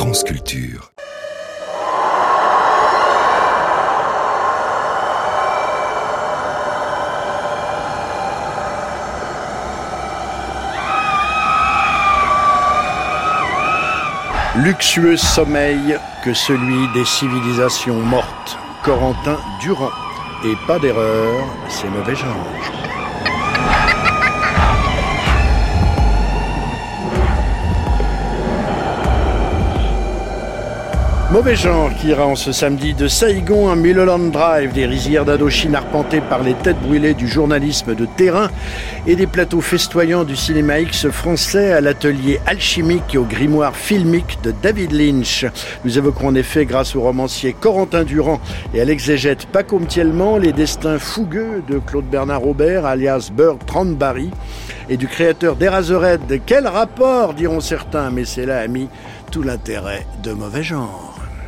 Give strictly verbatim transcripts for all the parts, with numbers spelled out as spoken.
France Culture. Luxueux sommeil que celui des civilisations mortes. Corentin Durand. Et pas d'erreur, c'est mauvais genre. Mauvais genre qui ira en ce samedi de Saigon à Mulholland Drive, des rizières d'Indochine arpentées par les têtes brûlées du journalisme de terrain et des plateaux festoyants du cinéma X français à l'atelier alchimique et au grimoire filmique de David Lynch. Nous évoquerons en effet, grâce au romancier Corentin Durand et à l'exégète Paco Mtielman, les destins fougueux de Claude Bernard Robert, alias Bertrand Barry, et du créateur d'Eraserhead. Quel rapport, diront certains, mais c'est là, ami, tout l'intérêt de Mauvais genre.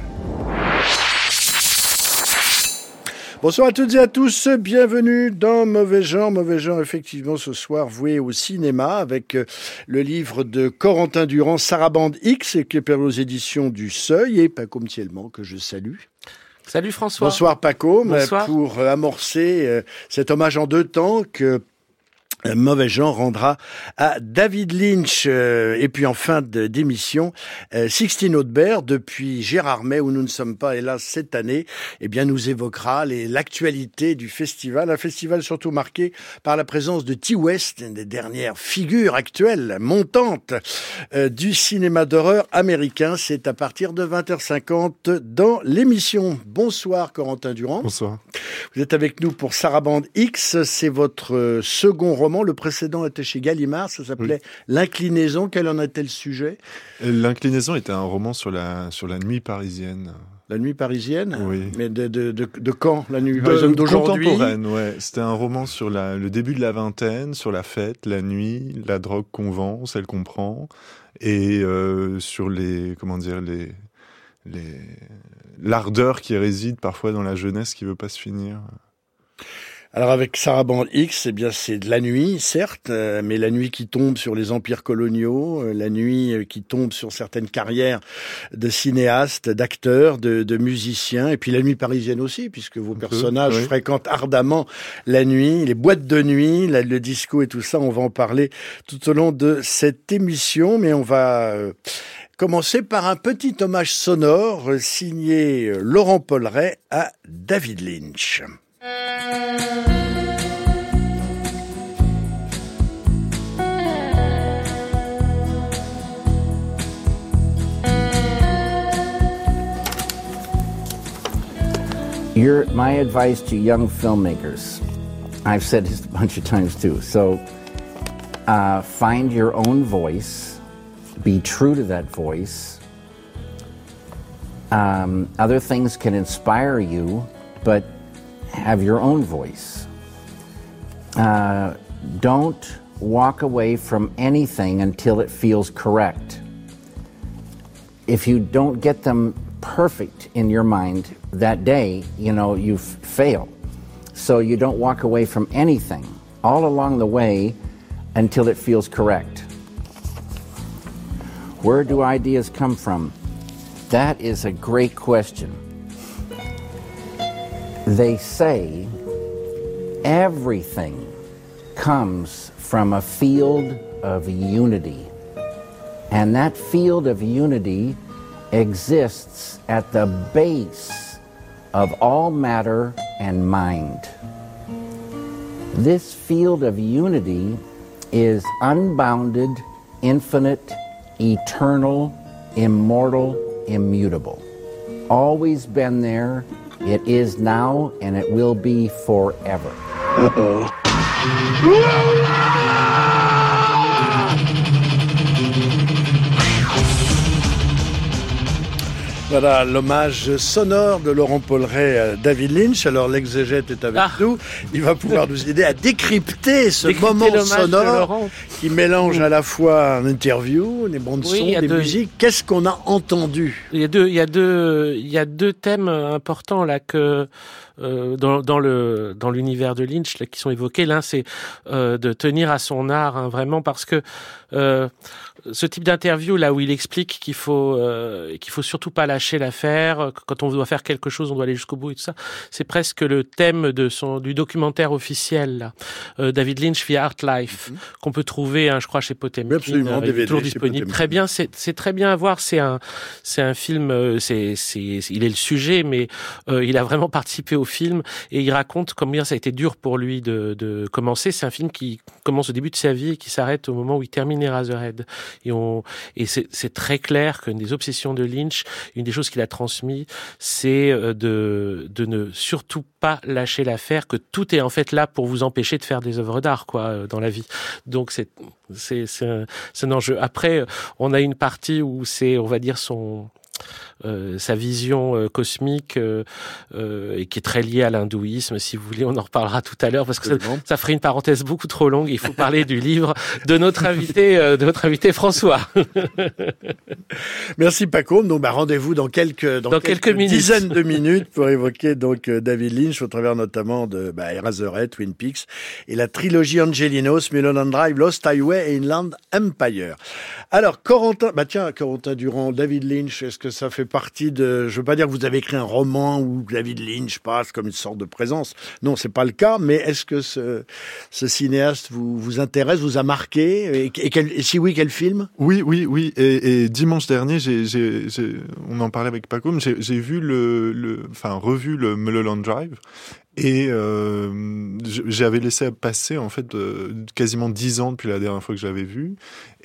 Bonsoir à toutes et à tous, bienvenue dans Mauvais genre. Mauvais genre, effectivement, ce soir voué au cinéma avec le livre de Corentin Durand, Sarabande X, qui est paru aux éditions du Seuil, et Paco Mtielman, que je salue. Salut François. Bonsoir Paco. Bonsoir. Pour amorcer cet hommage en deux temps que Mauvais genre rendra à David Lynch. Et puis en fin d'émission, Sixtine Audebert, depuis Gérardmer, où nous ne sommes pas hélas cette année, eh bien nous évoquera les, l'actualité du festival. Un festival surtout marqué par la présence de Ti West, une des dernières figures actuelles, montantes, euh, du cinéma d'horreur américain. C'est à partir de vingt heures cinquante dans l'émission. Bonsoir Corentin Durand. Bonsoir. Vous êtes avec nous pour Sarabande X, c'est votre second roman. Le précédent était chez Gallimard, ça s'appelait oui. L'Inclinaison. Quel en était le sujet ? L'Inclinaison était un roman sur la, sur la nuit parisienne. La nuit parisienne ? Oui. Mais de, de, de, de quand ? La nuit de, d'aujourd'hui ? Contemporaine, ouais. C'était un roman sur la, le début de la vingtaine, sur la fête, la nuit, la drogue qu'on vend, celle qu'on prend, et euh, sur les, comment dire, les, les, l'ardeur qui réside parfois dans la jeunesse qui veut pas se finir. Alors avec Sarabande X, eh bien c'est de la nuit, certes, euh, mais la nuit qui tombe sur les empires coloniaux, euh, la nuit euh, qui tombe sur certaines carrières de cinéastes, d'acteurs, de, de musiciens, et puis la nuit parisienne aussi, puisque vos personnages oui. fréquentent ardemment la nuit, les boîtes de nuit, la, le disco et tout ça. On va en parler tout au long de cette émission, mais on va euh, commencer par un petit hommage sonore euh, signé euh, Laurent Polleret à David Lynch. Your, my advice to young filmmakers, I've said this a bunch of times too, so uh, find your own voice, be true to that voice. Um, other things can inspire you, but have your own voice. Uh, don't walk away from anything until it feels correct. If you don't get them perfect in your mind that day, you know, you fail. So you don't walk away from anything all along the way until it feels correct. Where do ideas come from? That is a great question. They say everything comes from a field of unity. And that field of unity exists at the base of all matter and mind. This field of unity is unbounded, infinite, eternal, immortal, immutable. Always been there, it is now, and it will be forever. Uh-oh. Voilà l'hommage sonore de Laurent Polleret à David Lynch. Alors l'exégète est avec ah. nous. Il va pouvoir nous aider à décrypter ce décrypter moment sonore qui mélange à la fois une interview, des bandes son, oui, des deux... musiques. Qu'est-ce qu'on a entendu ? Il y a deux, il y a deux, il y a deux thèmes importants là que euh, dans, dans le dans l'univers de Lynch là, qui sont évoqués. L'un, c'est euh, de tenir à son art, hein, vraiment, parce que euh, ce type d'interview là où il explique qu'il faut euh, qu'il faut surtout pas lâcher l'affaire, quand on doit faire quelque chose, on doit aller jusqu'au bout et tout ça. C'est presque le thème de son du documentaire officiel là, euh, David Lynch via Art Life, mm-hmm. qu'on peut trouver, hein, je crois, chez Potemkin. Absolument, euh, D V D, toujours disponible. Très bien, c'est c'est très bien à voir. C'est un c'est un film. Euh, c'est c'est il est le sujet, mais euh, il a vraiment participé au film et il raconte combien ça a été dur pour lui de de commencer. C'est un film qui commence au début de sa vie et qui s'arrête au moment où il termine Eraserhead. Et on et c'est c'est très clair qu'une des obsessions de Lynch, une des choses qu'il a transmis, c'est de de ne surtout pas lâcher l'affaire, que tout est en fait là pour vous empêcher de faire des œuvres d'art, quoi, dans la vie. Donc c'est c'est c'est un, c'est un enjeu. Après, on a une partie où c'est, on va dire, son Euh, sa vision euh, cosmique euh, euh, et qui est très liée à l'hindouisme. Si vous voulez, on en reparlera tout à l'heure parce que ça, ça ferait une parenthèse beaucoup trop longue. Il faut parler du livre de notre invité, euh, de notre invité François. Merci Paco. Donc, bah, rendez-vous dans quelques dans, dans quelques, quelques minutes. dizaines de minutes pour évoquer donc David Lynch au travers notamment de bah, Eraserhead, Twin Peaks et la trilogie Angelinos, Mulholland Drive, Lost Highway et Inland Empire. Alors, Corentin, bah tiens, Corentin Durand, David Lynch, est-ce que ça fait partie de, je veux pas dire que vous avez écrit un roman où David Lynch passe comme une sorte de présence. Non, c'est pas le cas, mais est-ce que ce, ce cinéaste vous, vous intéresse, vous a marqué? Et, et, quel, et si oui, quel film? Oui, oui, oui. Et, et dimanche dernier, j'ai, j'ai, j'ai, on en parlait avec Paco, j'ai, j'ai vu le, le, enfin, revu le Mulholland Drive. Et euh, j'avais laissé passer en fait euh, quasiment dix ans depuis la dernière fois que je l'avais vu,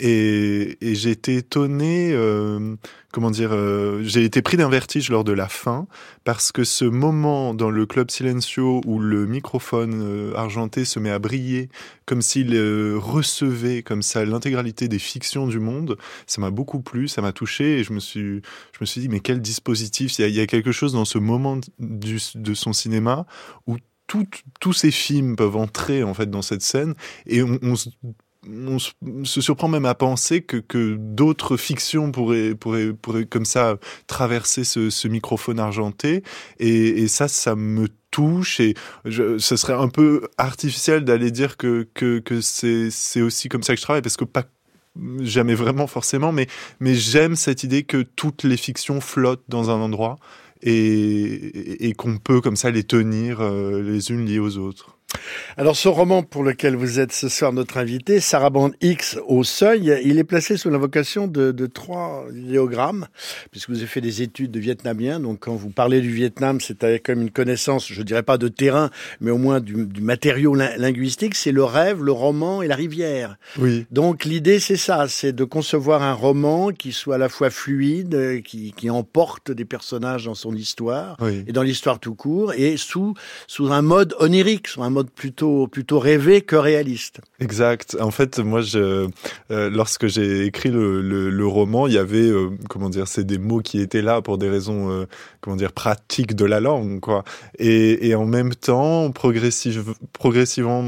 et, et j'ai été étonné, euh, comment dire, euh, j'ai été pris d'un vertige lors de la fin, parce que ce moment dans le Club Silencio où le microphone euh, argenté se met à briller comme s'il euh, recevait comme ça l'intégralité des fictions du monde, ça m'a beaucoup plu, ça m'a touché, et je me suis, je me suis dit mais quel dispositif, il y a, il y a quelque chose dans ce moment du, de son cinéma où tout, tous ces films peuvent entrer en fait dans cette scène, et on, on, on se surprend même à penser que, que d'autres fictions pourraient, pourraient, pourraient comme ça traverser ce, ce microphone argenté, et, et ça, ça me touche, et je, ce serait un peu artificiel d'aller dire que, que, que c'est, c'est aussi comme ça que je travaille, parce que pas jamais vraiment forcément, mais, mais j'aime cette idée que toutes les fictions flottent dans un endroit, et, et, et qu'on peut comme ça les tenir euh, les unes liées aux autres. Alors, ce roman pour lequel vous êtes ce soir notre invité, Sarabande X au seuil, il est placé sous l'invocation de, de trois idéogrammes, puisque vous avez fait des études de vietnamien. Donc, quand vous parlez du Vietnam, c'est avec comme une connaissance, je dirais pas de terrain, mais au moins du, du matériau linguistique. C'est le rêve, le roman et la rivière. Oui. Donc, l'idée, c'est ça, c'est de concevoir un roman qui soit à la fois fluide, qui, qui emporte des personnages dans son histoire, oui. et dans l'histoire tout court, et sous, sous un mode onirique, sous un mode plutôt plutôt rêvé que réaliste. Exact. En fait, moi, je, euh, lorsque j'ai écrit le, le, le roman, il y avait, euh, comment dire, c'est des mots qui étaient là pour des raisons, euh, comment dire, pratiques de la langue, quoi. Et, et en même temps, progressive, progressivement.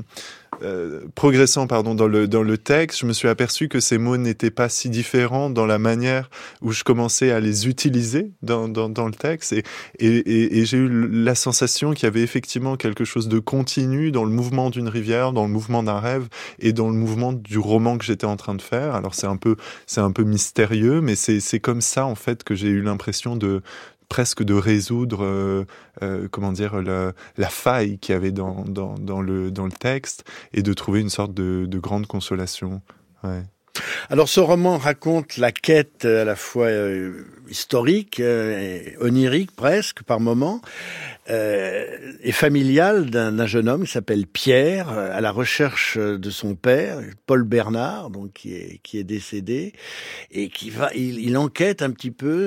Euh, progressant pardon dans le dans le texte, je me suis aperçu que ces mots n'étaient pas si différents dans la manière où je commençais à les utiliser dans dans, dans le texte, et, et et et j'ai eu la sensation qu'il y avait effectivement quelque chose de continu dans le mouvement d'une rivière, dans le mouvement d'un rêve, et dans le mouvement du roman que j'étais en train de faire. Alors c'est un peu c'est un peu mystérieux, mais c'est c'est comme ça en fait que j'ai eu l'impression de presque de résoudre, euh, euh, comment dire, la, la faille qu'il y avait dans, dans, dans, le, dans le texte, et de trouver une sorte de, de grande consolation. Ouais. Alors, ce roman raconte la quête à la fois euh, historique euh, et onirique presque par moments. euh, est familiale d'un, d'un jeune homme qui s'appelle Pierre, à la recherche de son père, Paul Bernard, donc qui est qui est décédé, et qui va, il, il enquête un petit peu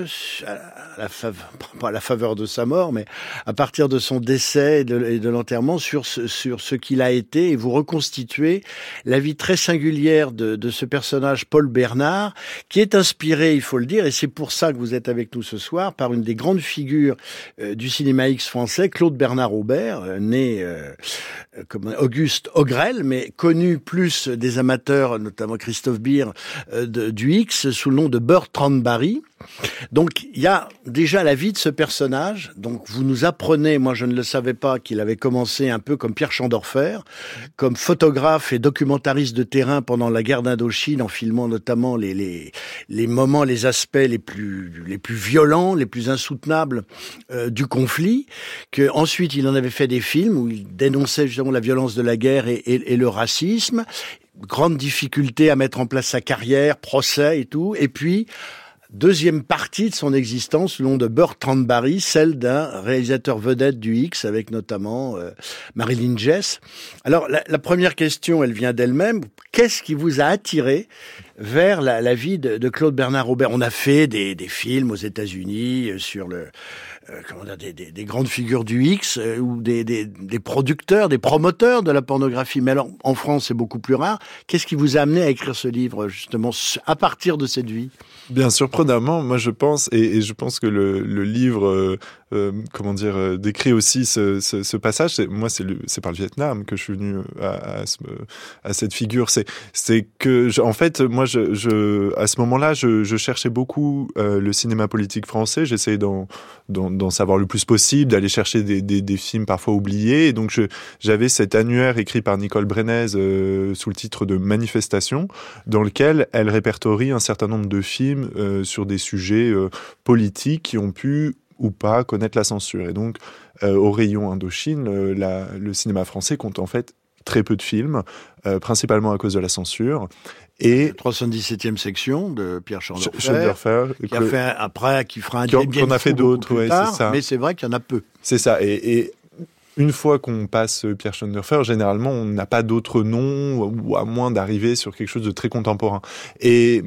à la faveur, pas à la faveur de sa mort, mais à partir de son décès et de, et de l'enterrement sur ce, sur ce qu'il a été, et vous reconstituez la vie très singulière de, de ce personnage Paul Bernard, qui est inspiré, il faut le dire, et c'est pour ça que vous êtes avec nous ce soir, par une des grandes figures euh, du cinéma X français, Claude Bernard Aubert, euh, né euh, comme Auguste Ogrel, mais connu plus des amateurs, notamment Christophe Beer, euh, de, du X, sous le nom de Bertrand Barry. Donc il y a déjà la vie de ce personnage. Donc vous nous apprenez, moi je ne le savais pas, qu'il avait commencé un peu comme Pierre Chandorfer, comme photographe et documentariste de terrain pendant la guerre d'Indochine, en filmant notamment les les les moments, les aspects les plus les plus violents, les plus insoutenables euh, du conflit. Que ensuite il en avait fait des films où il dénonçait justement la violence de la guerre et, et, et le racisme. Grande difficulté à mettre en place sa carrière, procès et tout. Et puis deuxième partie de son existence, le nom de Bertrand Barry, celle d'un réalisateur vedette du X, avec notamment euh, Marilyn Jess. Alors, la, la première question, elle vient d'elle-même. Qu'est-ce qui vous a attiré vers la, la vie de, de Claude Bernard Aubert? On a fait des, des films aux États-Unis euh, sur le... Euh, comment dire, des, des, des grandes figures du X euh, ou des, des, des producteurs, des promoteurs de la pornographie. Mais alors, en France, c'est beaucoup plus rare. Qu'est-ce qui vous a amené à écrire ce livre, justement, à partir de cette vie? Bien surprenamment, moi je pense, et, et je pense que le, le livre, euh, euh, comment dire, euh, décrit aussi ce, ce, ce passage. C'est, moi, c'est, le, c'est par le Vietnam que je suis venu à, à, ce, à cette figure. C'est, c'est que, je, en fait, moi, je, je, à ce moment-là, je, je cherchais beaucoup euh, le cinéma politique français. J'essayais d'en, d'en, d'en savoir le plus possible, d'aller chercher des, des, des films parfois oubliés. Et donc, je, j'avais cet annuaire écrit par Nicole Brenez euh, sous le titre de Manifestation, dans lequel elle répertorie un certain nombre de films Euh, sur des sujets euh, politiques qui ont pu ou pas connaître la censure. Et donc, euh, au rayon Indochine, euh, la, le cinéma français compte en fait très peu de films, euh, principalement à cause de la censure. Et trois cent dix-septième section de Pierre Chandorfer, Chandorfer qui a fait un, après, qui fera un qui en, bien qu'on a fait d'autres, ouais, tard, c'est ça. Mais c'est vrai qu'il y en a peu. C'est ça. Et, et une fois qu'on passe Pierre Chandorfer, généralement, on n'a pas d'autres noms, ou à moins d'arriver sur quelque chose de très contemporain. Et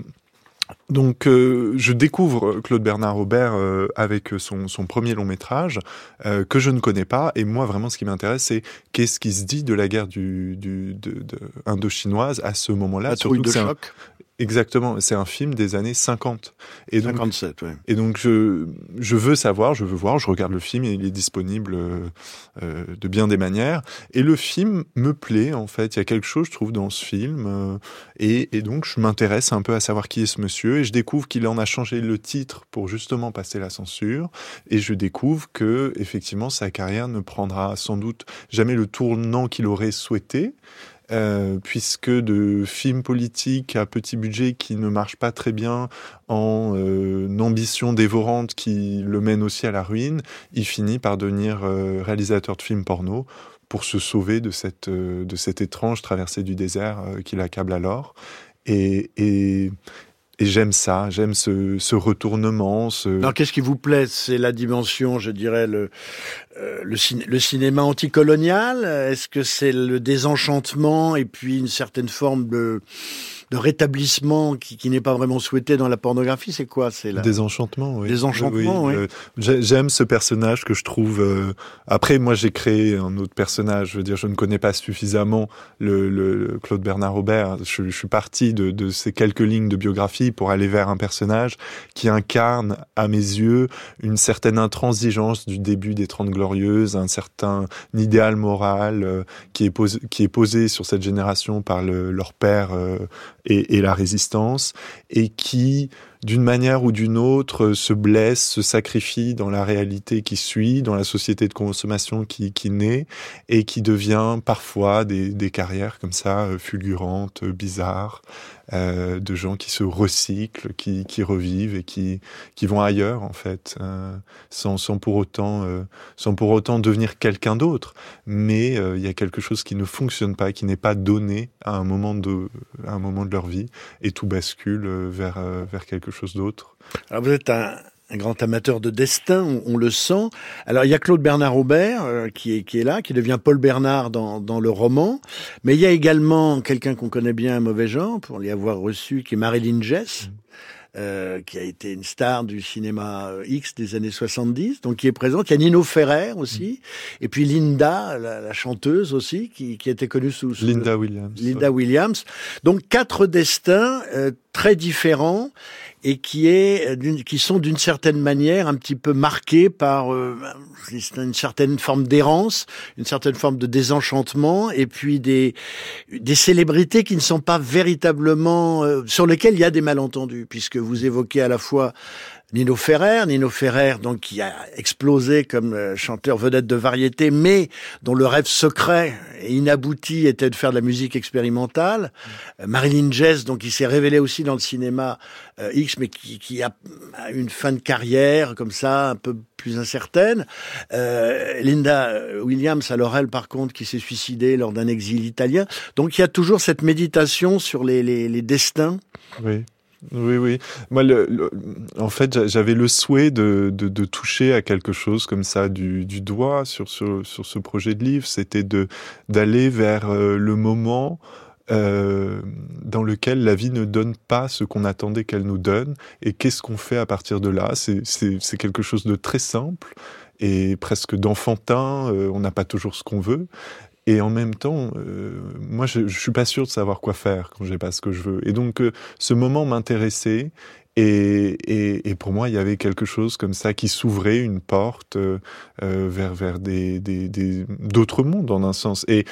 donc, euh, je découvre Claude Bernard Aubert euh, avec son, son premier long métrage euh, que je ne connais pas. Et moi, vraiment, ce qui m'intéresse, c'est qu'est-ce qui se dit de la guerre du, du, de, de Indochinoise à ce moment-là. La trouille de choc. Un... Exactement, c'est un film des années cinquante. Et donc, cinquante-sept, oui. Et donc, je, je veux savoir, je veux voir, je regarde le film et il est disponible euh, de bien des manières. Et le film me plaît, en fait. Il y a quelque chose, je trouve, dans ce film. Euh, et, et donc, je m'intéresse un peu à savoir qui est ce monsieur. Et je découvre qu'il en a changé le titre pour justement passer la censure. Et je découvre que, effectivement, sa carrière ne prendra sans doute jamais le tournant qu'il aurait souhaité. Euh, puisque de films politiques à petit budget qui ne marchent pas très bien, en euh, ambition dévorante qui le mène aussi à la ruine, il finit par devenir euh, réalisateur de films porno pour se sauver de cette, euh, de cette étrange traversée du désert euh, qui l'accable alors. Et... et Et j'aime ça, j'aime ce, ce retournement. Ce... Alors, qu'est-ce qui vous plaît? C'est la dimension, je dirais, le, euh, le, ciné- le cinéma anticolonial? Est-ce que c'est le désenchantement et puis une certaine forme de, de rétablissement qui, qui n'est pas vraiment souhaité dans la pornographie? C'est quoi? C'est la... Désenchantement, oui. Désenchantement, oui. oui. Euh, j'aime ce personnage que je trouve... Euh... Après, moi, j'ai créé un autre personnage. Je veux dire, je ne connais pas suffisamment le, le Claude Bernard Aubert. Je, je suis parti de, de ces quelques lignes de biographie pour aller vers un personnage qui incarne, à mes yeux, une certaine intransigeance du début des Trente Glorieuses, un certain idéal moral euh, qui est posé, qui est posé sur cette génération par le, leur père euh, et, et la résistance, et qui, d'une manière ou d'une autre, se blesse, se sacrifie dans la réalité qui suit, dans la société de consommation qui, qui naît, et qui devient parfois des, des carrières comme ça, fulgurantes, bizarres, euh, de gens qui se recyclent, qui, qui revivent et qui, qui vont ailleurs, en fait, euh, sans, sans, pour autant, euh, sans pour autant devenir quelqu'un d'autre. Mais euh, il y a quelque chose qui ne fonctionne pas, qui n'est pas donné à un moment de, à un moment de leur vie, et tout bascule vers, euh, vers quelque chose d'autre. Alors vous êtes un, un grand amateur de destin, on, on le sent. Alors il y a Claude Bernard Aubert euh, qui est qui est là, qui devient Paul Bernard dans dans le roman, mais il y a également quelqu'un qu'on connaît bien, Un mauvais genre, pour l'y avoir reçu, qui est Marilyn Jess. Mmh. Euh, qui a été une star du cinéma X des années soixante-dix, donc qui est présente. Il y a Nino Ferrer aussi, mmh. et puis Linda, la, la chanteuse aussi, qui, qui était connue sous... sous Linda Williams. Linda ouais. Williams. Donc quatre destins euh, très différents et qui est d'une, qui sont d'une certaine manière un petit peu marqués par euh, une certaine forme d'errance, une certaine forme de désenchantement, et puis des des célébrités qui ne sont pas véritablement euh, sur lesquelles il y a des malentendus, puisque vous évoquez à la fois Nino Ferrer, Nino Ferrer donc qui a explosé comme chanteur vedette de variété, mais dont le rêve secret et inabouti était de faire de la musique expérimentale. Mmh. Marilyn Jess, donc qui s'est révélée aussi dans le cinéma euh, X, mais qui, qui a une fin de carrière comme ça, un peu plus incertaine. Euh, Linda Williams, alors elle par contre, qui s'est suicidée lors d'un exil italien. Donc il y a toujours cette méditation sur les, les, les destins. Oui. Oui, oui. Moi, le, le, en fait, j'avais le souhait de, de, de toucher à quelque chose comme ça du, du doigt sur, sur, sur ce projet de livre. C'était de d'aller vers euh, le moment euh, dans lequel la vie ne donne pas ce qu'on attendait qu'elle nous donne. Et qu'est-ce qu'on fait à partir de là ? C'est, c'est, c'est quelque chose de très simple et presque d'enfantin. Euh, on n'a pas toujours ce qu'on veut. Et en même temps, euh, moi, je, je suis pas sûr de savoir quoi faire quand j'ai pas ce que je veux. Et donc, euh, ce moment m'intéressait. Et, et, et pour moi, il y avait quelque chose comme ça qui s'ouvrait, une porte euh, vers vers des, des, des d'autres mondes en un sens. Et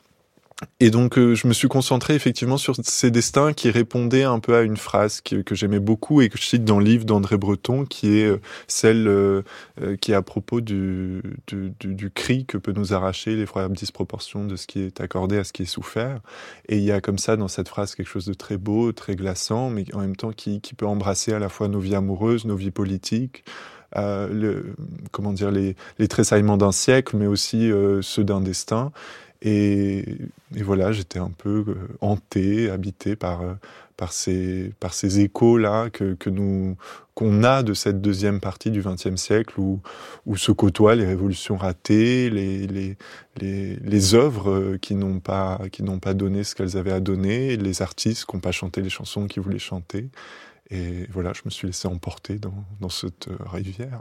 Et donc, euh, je me suis concentré effectivement sur ces destins qui répondaient un peu à une phrase que, que j'aimais beaucoup et que je cite dans le livre d'André Breton, qui est euh, celle euh, euh, qui est à propos du, du, du, du cri que peut nous arracher l'effroyable disproportion de ce qui est accordé à ce qui est souffert. Et il y a comme ça dans cette phrase quelque chose de très beau, très glaçant, mais en même temps qui, qui peut embrasser à la fois nos vies amoureuses, nos vies politiques, euh, le, comment dire, les, les tressaillements d'un siècle, mais aussi euh, ceux d'un destin. Et, et voilà, j'étais un peu euh, hanté, habité par euh, par ces par ces échos là que que nous qu'on a de cette deuxième partie du vingtième siècle où où se côtoient les révolutions ratées, les les les les œuvres qui n'ont pas qui n'ont pas donné ce qu'elles avaient à donner, les artistes qui n'ont pas chanté les chansons qu'ils voulaient chanter. Et voilà, je me suis laissé emporter dans dans cette rivière.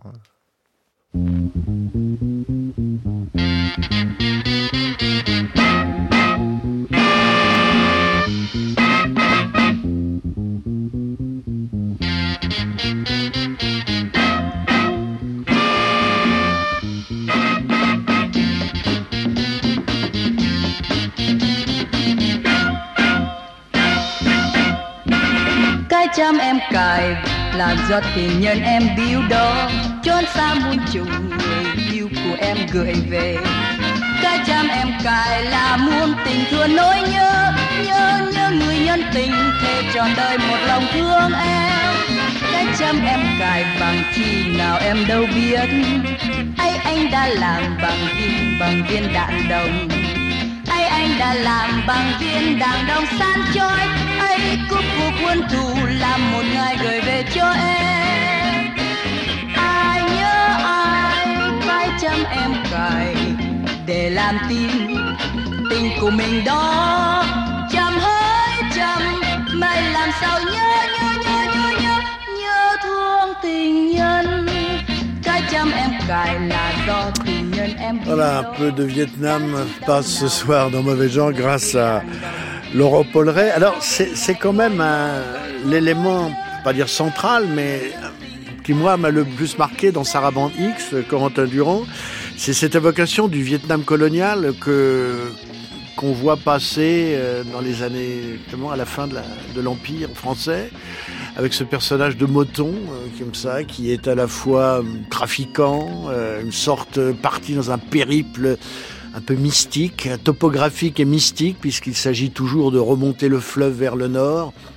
Cái chăm em cài là giọt tình nhân em biếu đó, chốn xa muôn trùng người yêu của em gửi về. Cái chăm em cài là muôn tình thương nỗi nhớ, nhớ nhớ người nhân tình thề trọn đời một lòng thương em. Cái chăm em cài bằng chi nào em đâu biết, ấy anh đã làm bằng viên bằng viên đạn đồng. Ấy anh đã làm bằng viên đạn đồng san chói, ấy cúp cuộc quân thù làm một ngày gửi về cho em. Ai nhớ ai phải chăm em cài để làm tin tình của mình đó. Chăm hỡi chăm mày làm sao nhớ nhớ nhớ nhớ nhớ nhớ thương tình nhân. Cái chăm em cài là do tình nhân em. Voilà, un peu de Vietnam passe ce soir dans Mauvais Genre grâce à Laurent Polleret. Alors c'est, c'est quand même un, l'élément, pas dire central, mais qui moi m'a le plus marqué dans Sarabande X, Corentin Durand, c'est cette évocation du Vietnam colonial que qu'on voit passer dans les années, justement à la fin de, la, de l'Empire français, avec ce personnage de Moton, comme ça, qui est à la fois trafiquant, une sorte parti dans un périple un peu mystique, topographique et mystique, puisqu'il s'agit toujours de remonter le fleuve vers le nord,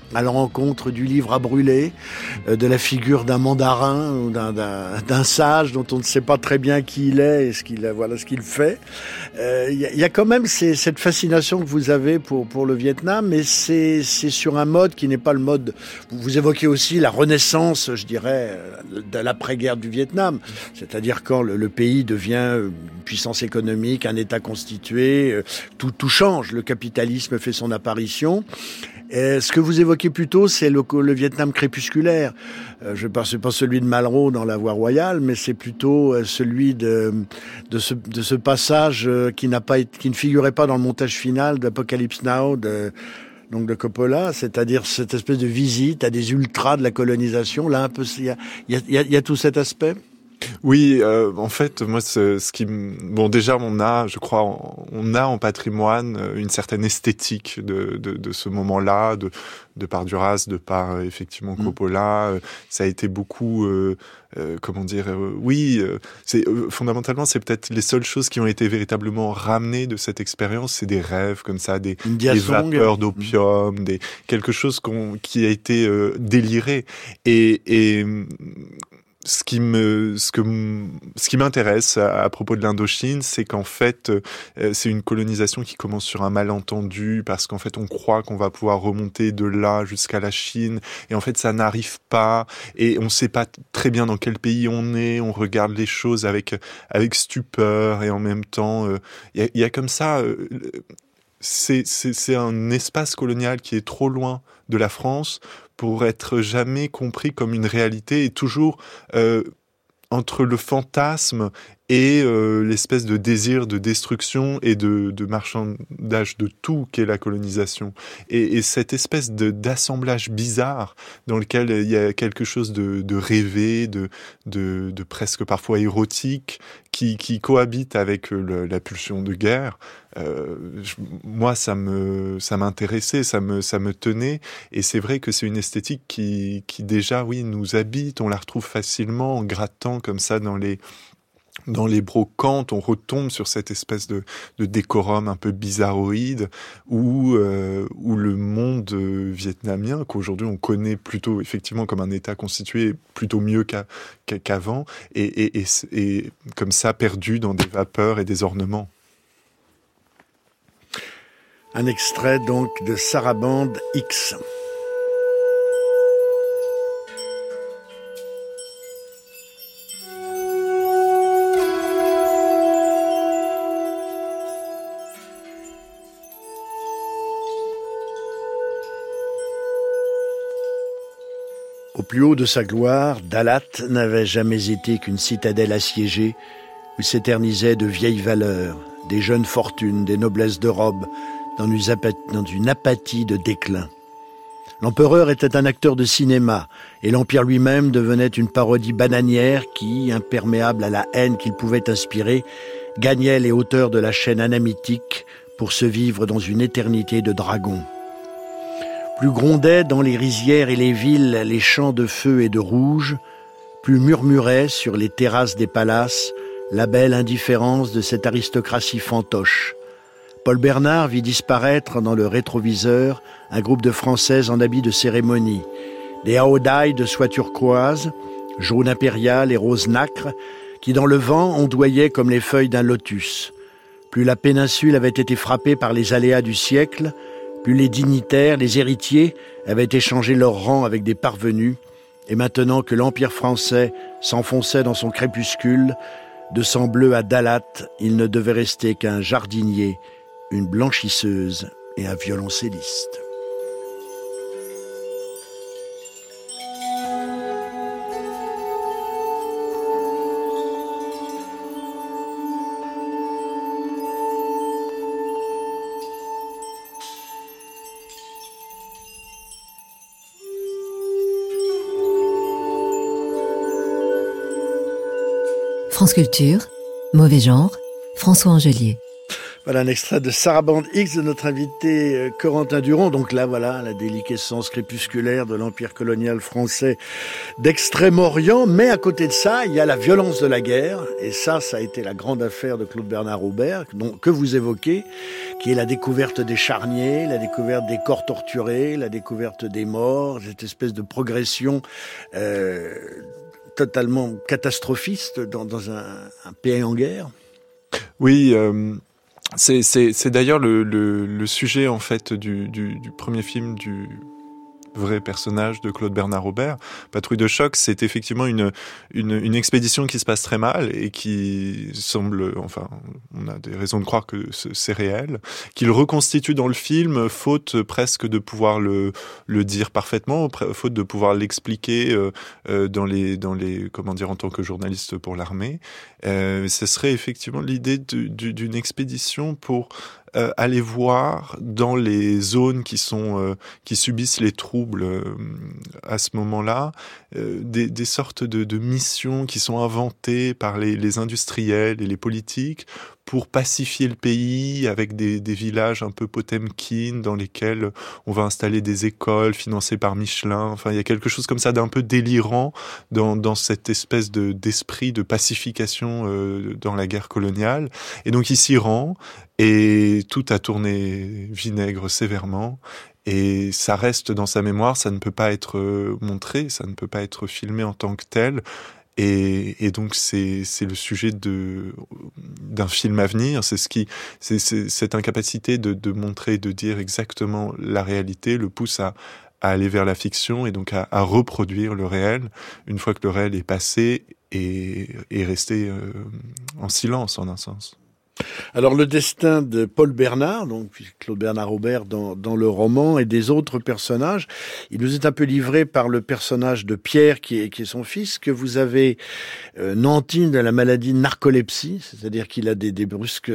à la rencontre du livre à brûler, euh, de la figure d'un mandarin ou d'un, d'un, d'un sage dont on ne sait pas très bien qui il est et ce qu'il, voilà, ce qu'il fait. Il euh, y, y a quand même ces, cette fascination que vous avez pour, pour le Vietnam, mais c'est, c'est sur un mode qui n'est pas le mode... Vous évoquez aussi la renaissance, je dirais, de l'après-guerre du Vietnam, c'est-à-dire quand le, le pays devient une puissance économique, un État constitué, tout, tout change, le capitalisme fait son apparition. Et ce que vous évoquez plus tôt, c'est le, le Vietnam crépusculaire. Euh, je ne sais pas celui de Malraux dans La Voie royale, mais c'est plutôt euh, celui de, de, ce, de ce passage euh, qui, n'a pas, qui ne figurait pas dans le montage final d'Apocalypse Now, de, donc de Coppola, c'est-à-dire cette espèce de visite à des ultras de la colonisation. Là, un peu, il y a, y, a, y, a, y a tout cet aspect. Oui, euh, en fait, moi, ce, ce qui, bon, déjà, on a, je crois, on a en patrimoine une certaine esthétique de, de, de ce moment-là, de, de par Duras, de par effectivement Coppola. Mmh. Ça a été beaucoup, euh, euh, comment dire, euh, oui, euh, c'est euh, fondamentalement, c'est peut-être les seules choses qui ont été véritablement ramenées de cette expérience, c'est des rêves comme ça, des, des vapeurs d'opium, mmh. des quelque chose qu'on, qui a été euh, déliré et, et Ce qui me, ce que, ce qui m'intéresse à, à propos de l'Indochine, c'est qu'en fait, euh, c'est une colonisation qui commence sur un malentendu, parce qu'en fait, on croit qu'on va pouvoir remonter de là jusqu'à la Chine, et en fait, ça n'arrive pas, et on ne sait pas très bien dans quel pays on est, on regarde les choses avec, avec stupeur, et en même temps, il euh, y, y a comme ça, euh, c'est, c'est, c'est un espace colonial qui est trop loin de la France pour être jamais compris comme une réalité, et toujours euh, entre le fantasme et euh, l'espèce de désir de destruction et de, de marchandage de tout qu'est la colonisation. Et, et cette espèce de, d'assemblage bizarre dans lequel il y a quelque chose de, de rêvé, de, de, de presque parfois érotique, qui, qui cohabite avec le, la pulsion de guerre. Euh, je, moi, ça me, ça m'intéressait, ça me, ça me tenait. Et c'est vrai que c'est une esthétique qui, qui déjà, oui, nous habite. On la retrouve facilement en grattant comme ça dans les, dans les brocantes. On retombe sur cette espèce de, de décorum un peu bizarroïde où, euh, où le monde vietnamien, qu'aujourd'hui on connaît plutôt effectivement comme un État constitué, plutôt mieux qu'à, qu'avant, et, et, et, et comme ça perdu dans des vapeurs et des ornements. Un extrait donc de Sarabande X. Au plus haut de sa gloire, Dalat n'avait jamais été qu'une citadelle assiégée où s'éternisaient de vieilles valeurs, des jeunes fortunes, des noblesses de robe, dans une apathie de déclin. L'empereur était un acteur de cinéma, et l'Empire lui-même devenait une parodie bananière qui, imperméable à la haine qu'il pouvait inspirer, gagnait les hauteurs de la chaîne anamitique pour se vivre dans une éternité de dragons. Plus grondaient dans les rizières et les villes les chants de feu et de rouge, plus murmurait sur les terrasses des palaces la belle indifférence de cette aristocratie fantoche. Paul Bernard vit disparaître dans le rétroviseur un groupe de Françaises en habits de cérémonie, des haodaïs de soie turquoise, jaune impérial et rose nacre, qui dans le vent ondoyaient comme les feuilles d'un lotus. Plus la péninsule avait été frappée par les aléas du siècle, plus les dignitaires, les héritiers, avaient échangé leur rang avec des parvenus, et maintenant que l'Empire français s'enfonçait dans son crépuscule, de sang bleu à Dalat, il ne devait rester qu'un jardinier, une blanchisseuse et un violoncelliste. France Culture, Mauvais genre, François Angelier. Voilà un extrait de Sarabande X de notre invité euh, Corentin Duron. Donc là, voilà, la déliquescence crépusculaire de l'empire colonial français d'Extrême-Orient. Mais à côté de ça, il y a la violence de la guerre. Et ça, ça a été la grande affaire de Claude Bernard Robert, donc, que vous évoquez, qui est la découverte des charniers, la découverte des corps torturés, la découverte des morts, cette espèce de progression euh, totalement catastrophiste dans, dans un, un pays en guerre. Oui, euh, c'est, c'est, c'est d'ailleurs le, le, le sujet en fait du, du, du premier film du vrai personnage de Claude Bernard Robert. Patrouille de choc, c'est effectivement une, une, une expédition qui se passe très mal et qui semble, enfin, on a des raisons de croire que c'est réel, qu'il reconstitue dans le film, faute presque de pouvoir le, le dire parfaitement, faute de pouvoir l'expliquer euh, euh, dans les, dans les, comment dire, en tant que journaliste pour l'armée. Euh, ce serait effectivement l'idée de, de, d'une expédition pour Euh, aller voir dans les zones qui sont euh, qui subissent les troubles euh, à ce moment-là euh, des, des sortes de, de missions qui sont inventées par les, les industriels et les politiques pour pacifier le pays avec des, des villages un peu Potemkin dans lesquels on va installer des écoles financées par Michelin. Enfin, il y a quelque chose comme ça d'un peu délirant dans, dans cette espèce de, d'esprit de pacification euh, dans la guerre coloniale. Et donc, il s'y rend et tout a tourné vinaigre sévèrement. Et ça reste dans sa mémoire, ça ne peut pas être montré, ça ne peut pas être filmé en tant que tel. Et, et donc c'est, c'est le sujet de, d'un film à venir. C'est ce qui, c'est, c'est cette incapacité de, de montrer, de dire exactement la réalité, le pousse à, à aller vers la fiction et donc à, à reproduire le réel une fois que le réel est passé et, et resté euh, en silence en un sens. Alors le destin de Paul Bernard, donc Claude Bernard Robert dans, dans le roman, et des autres personnages, il nous est un peu livré par le personnage de Pierre qui est, qui est son fils, que vous avez euh, nanti de la maladie de narcolepsie, c'est-à-dire qu'il a des, des brusques,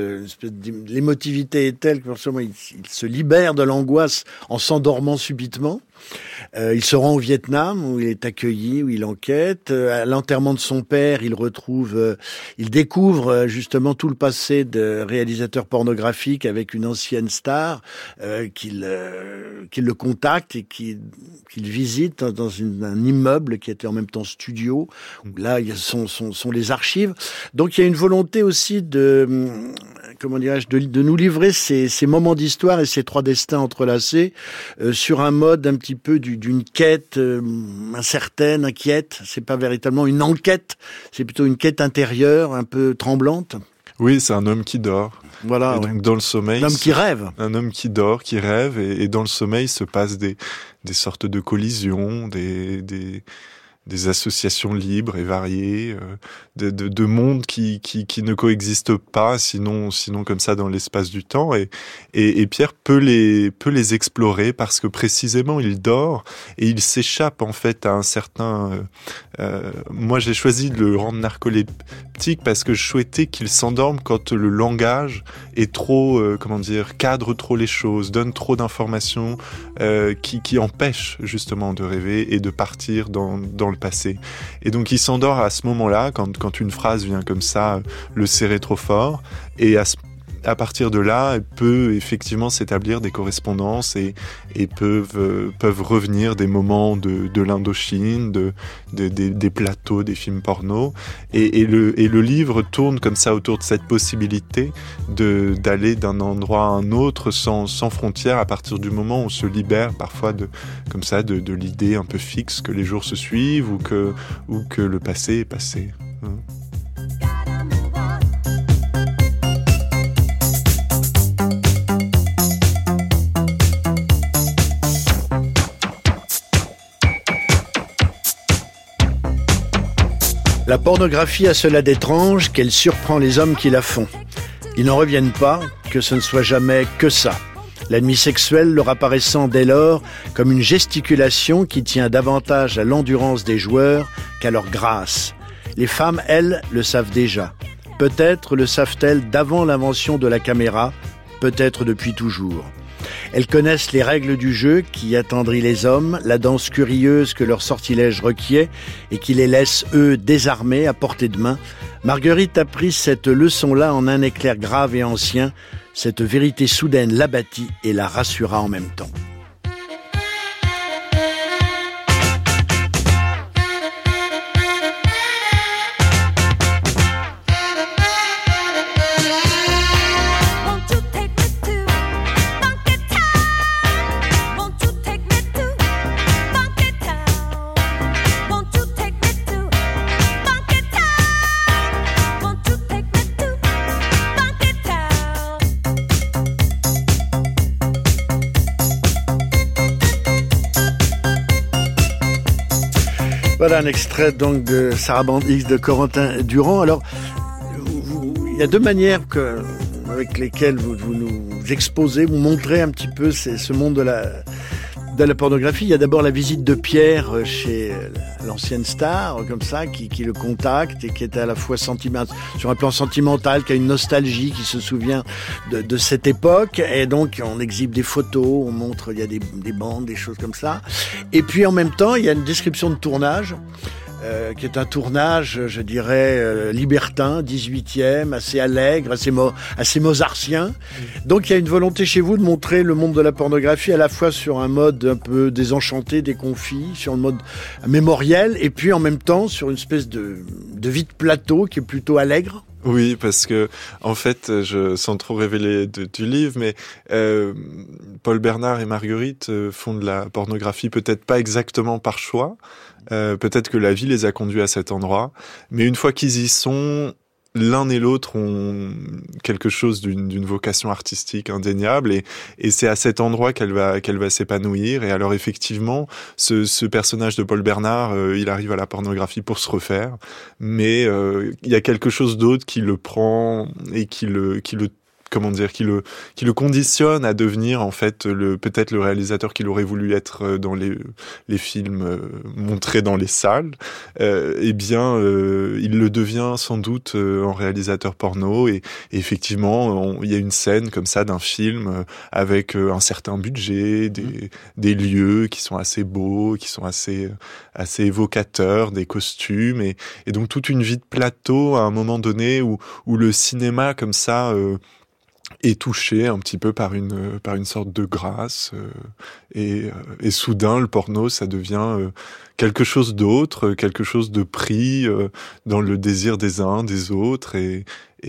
l'émotivité est telle que forcément il, il se libère de l'angoisse en s'endormant subitement. Euh, il se rend au Vietnam où il est accueilli, où il enquête. Euh, à l'enterrement de son père, il retrouve, euh, il découvre euh, justement tout le passé de réalisateur pornographique avec une ancienne star euh, qu'il, euh, qu'il le contacte et qu'il, qu'il visite dans une, un immeuble qui était en même temps studio. Où là, il y a son, son, sont les archives. Donc, il y a une volonté aussi de, comment dirais-je, de, de nous livrer ces, ces moments d'histoire et ces trois destins entrelacés euh, sur un mode un petit peu du, d'une quête euh, incertaine, inquiète. C'est pas véritablement une enquête, c'est plutôt une quête intérieure, un peu tremblante. Oui, c'est un homme qui dort. Voilà. Et ouais. donc dans le sommeil, un homme qui rêve. Un homme qui dort, qui rêve, et, et dans le sommeil se passent des des sortes de collisions, des des des associations libres et variées, euh, de, de, de mondes qui, qui, qui ne coexistent pas, sinon, sinon comme ça dans l'espace du temps. Et, et, et Pierre peut les, peut les explorer parce que précisément il dort et il s'échappe en fait à un certain. Euh, euh, moi, j'ai choisi de le rendre narcoleptique parce que je souhaitais qu'il s'endorme quand le langage est trop, euh, comment dire, cadre trop les choses, donne trop d'informations, euh, qui, qui empêchent justement de rêver et de partir dans, dans le passé. Et donc il s'endort à ce moment-là, quand, quand une phrase vient comme ça, le serrer trop fort, et à, ce, à partir de là, il peut effectivement s'établir des correspondances et, et peuvent, euh, peuvent revenir des moments de, de l'Indochine, de, de, de, des plateaux, des films porno, et, et, le, et le livre tourne comme ça autour de cette possibilité de, d'aller d'un endroit à un autre sans, sans frontières à partir du moment où on se libère parfois de, comme ça, de, de l'idée un peu fixe que les jours se suivent ou que, ou que le passé est passé. Hein. La pornographie a cela d'étrange qu'elle surprend les hommes qui la font. Ils n'en reviennent pas que ce ne soit jamais que ça. La nuit sexuelle leur apparaissant dès lors comme une gesticulation qui tient davantage à l'endurance des joueurs qu'à leur grâce. Les femmes, elles, le savent déjà. Peut-être le savent-elles d'avant l'invention de la caméra, peut-être depuis toujours. Elles connaissent les règles du jeu qui attendrit les hommes, la danse curieuse que leur sortilège requiert et qui les laisse, eux, désarmés, à portée de main. Marguerite a pris cette leçon-là en un éclair grave et ancien. Cette vérité soudaine l'abattit et la rassura en même temps. Voilà un extrait donc de Sarabande X de Corentin Durand. Alors, vous, il y a deux manières que, avec lesquelles vous, vous nous exposez, vous montrez un petit peu ces, ce monde de la, de la pornographie. Il y a d'abord la visite de Pierre chez l'ancienne star, comme ça, qui, qui le contacte et qui est à la fois sentimental, sur un plan sentimental, qui a une nostalgie, qui se souvient de, de cette époque. Et donc, on exhibe des photos, on montre, il y a des, des bandes, des choses comme ça. Et puis, en même temps, il y a une description de tournage, euh, qui est un tournage, je dirais, euh, libertin, dix-huitième, assez allègre, assez, mo- assez mozartien. Donc, il y a une volonté chez vous de montrer le monde de la pornographie à la fois sur un mode un peu désenchanté, déconfit, sur le mode mémoriel, et puis en même temps sur une espèce de, de vie de plateau qui est plutôt allègre. Oui, parce que en fait, je, sans trop révéler de, du livre, mais euh, Paul Bernard et Marguerite euh, font de la pornographie peut-être pas exactement par choix, euh, peut-être que la vie les a conduits à cet endroit, mais une fois qu'ils y sont, l'un et l'autre ont quelque chose d'une, d'une vocation artistique indéniable, et, et c'est à cet endroit qu'elle va, qu'elle va s'épanouir. Et alors effectivement, ce, ce personnage de Paul Bernard, euh, il arrive à la pornographie pour se refaire, mais euh, il y a quelque chose d'autre qui le prend et qui le, qui le comment dire, qui le, qui le conditionne à devenir, en fait, le, peut-être le réalisateur qu'il aurait voulu être dans les, les films euh, montrés dans les salles, euh, eh bien, euh, il le devient sans doute euh, en réalisateur porno, et, et effectivement, il y a une scène comme ça d'un film euh, avec euh, un certain budget, des, des lieux qui sont assez beaux, qui sont assez, assez évocateurs, des costumes, et, et donc toute une vie de plateau à un moment donné où, où le cinéma, comme ça, euh, est touché un petit peu par une par une sorte de grâce, euh, et, euh, et soudain le porno ça devient euh, quelque chose d'autre, quelque chose de pris euh, dans le désir des uns, des autres, et,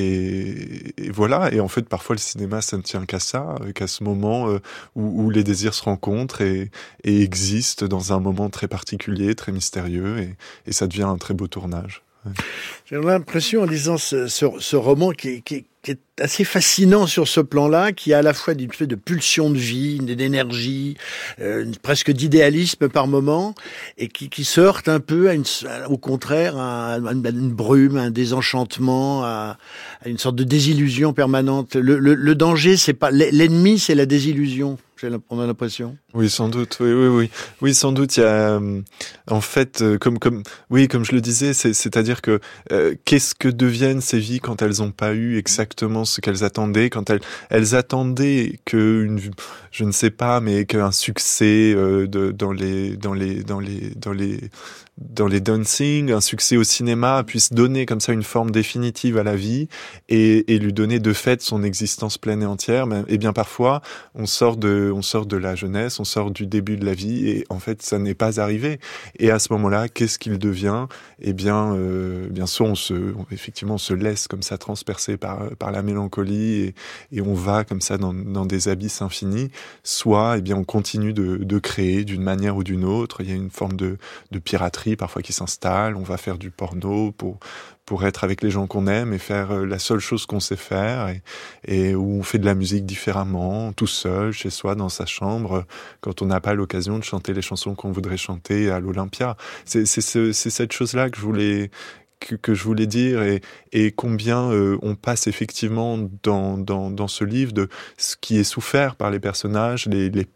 et et voilà. Et en fait parfois le cinéma ça ne tient qu'à ça, qu'à ce moment euh, où, où les désirs se rencontrent et, et existent dans un moment très particulier, très mystérieux, et, et ça devient un très beau tournage. Ouais. J'ai l'impression en lisant ce, ce, ce roman qui, qui qui est assez fascinant sur ce plan-là, qui a à la fois une espèce de pulsion de vie, d'énergie, euh, presque d'idéalisme par moment, et qui, qui se heurte un peu, à une, au contraire, à une, à une brume, à un désenchantement, à, à une sorte de désillusion permanente. Le, le, le danger, c'est pas l'ennemi, c'est la désillusion. On a l'impression. Oui, sans doute. Oui, oui, oui. Oui, sans doute. Il y a, euh, en fait, euh, comme, comme, oui, comme je le disais, c'est, c'est-à-dire que euh, qu'est-ce que deviennent ces vies quand elles n'ont pas eu exactement ce qu'elles attendaient, quand elles, elles attendaient que une, je ne sais pas, mais qu'un succès euh, de, dans les, dans les, dans les, dans les, dans les dancing, un succès au cinéma puisse donner comme ça une forme définitive à la vie et, et lui donner de fait son existence pleine et entière. Et bien parfois, on sort de, on sort de la jeunesse, on sort du début de la vie et en fait, ça n'est pas arrivé. Et à ce moment-là, qu'est-ce qu'il devient ? Eh bien, euh, bien soit on se, on, effectivement, on se laisse comme ça transpercer par par la mélancolie et, et on va comme ça dans, dans des abysses infinis. Soit, eh bien, on continue de, de créer d'une manière ou d'une autre. Il y a une forme de, de piraterie parfois qui s'installe, on va faire du porno pour pour être avec les gens qu'on aime et faire la seule chose qu'on sait faire, et, et où on fait de la musique différemment, tout seul, chez soi, dans sa chambre, quand on n'a pas l'occasion de chanter les chansons qu'on voudrait chanter à l'Olympia. C'est, c'est, c'est, c'est cette chose-là que je voulais que, que je voulais dire, et, et combien euh, on passe effectivement dans, dans, dans ce livre de ce qui est souffert par les personnages, les, les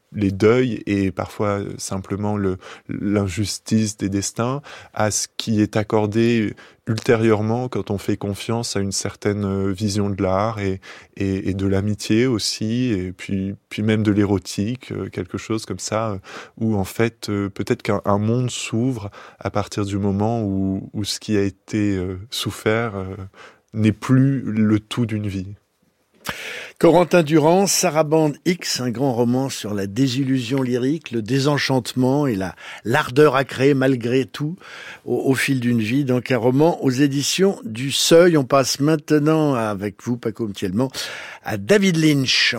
les deuils et parfois simplement le, l'injustice des destins, à ce qui est accordé ultérieurement quand on fait confiance à une certaine vision de l'art et, et, et de l'amitié aussi, et puis, puis même de l'érotique, quelque chose comme ça, où en fait peut-être qu'un un monde s'ouvre à partir du moment où, où ce qui a été souffert n'est plus le tout d'une vie. Corentin Durand, Sarabande X, un grand roman sur la désillusion lyrique, le désenchantement et la l'ardeur à créer malgré tout au, au fil d'une vie. Donc un roman aux éditions du Seuil. On passe maintenant avec vous, Paco Mtielman, à David Lynch.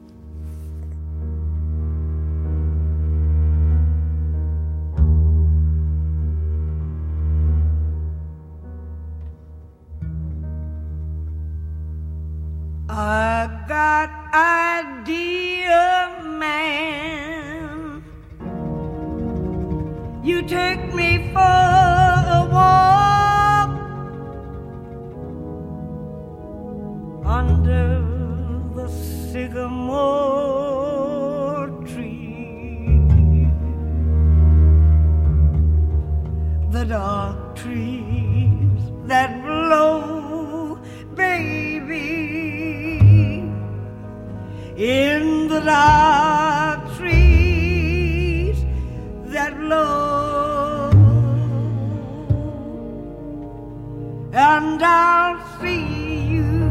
I got idea, man. You take me for a walk under the sycamore tree, the dark trees that blow, baby. In the dark trees that blow, and I'll see you,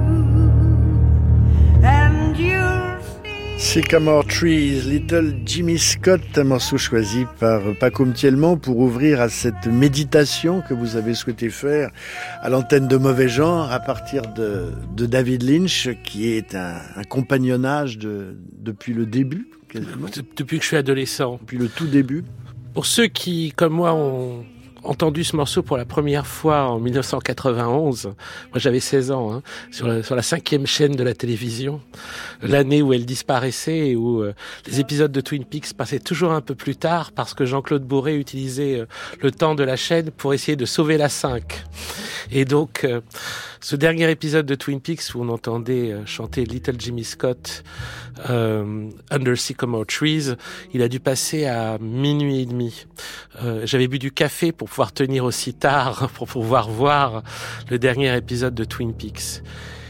and you'll see. Sycamore Trees, Little Jimmy Scott, un morceau choisi par Paco Mtielman pour ouvrir à cette méditation que vous avez souhaité faire à l'antenne de Mauvais Genre à partir de, de David Lynch, qui est un, un compagnonnage de, depuis le début, quasiment. Depuis que je suis adolescent. Depuis le tout début. Pour ceux qui, comme moi, ont entendu ce morceau pour la première fois en dix-neuf cent quatre-vingt-onze, moi j'avais seize ans, hein, sur, la, sur la cinquième chaîne de la télévision, l'année où elle disparaissait et où euh, les épisodes de Twin Peaks passaient toujours un peu plus tard parce que Jean-Claude Bourré utilisait euh, le temps de la chaîne pour essayer de sauver la cinq. Et donc, euh, ce dernier épisode de Twin Peaks où on entendait euh, chanter Little Jimmy Scott, euh, Under Sycamore Trees, il a dû passer à minuit et demi. Euh, j'avais bu du café pour pouvoir tenir aussi tard, pour pouvoir voir le dernier épisode de Twin Peaks.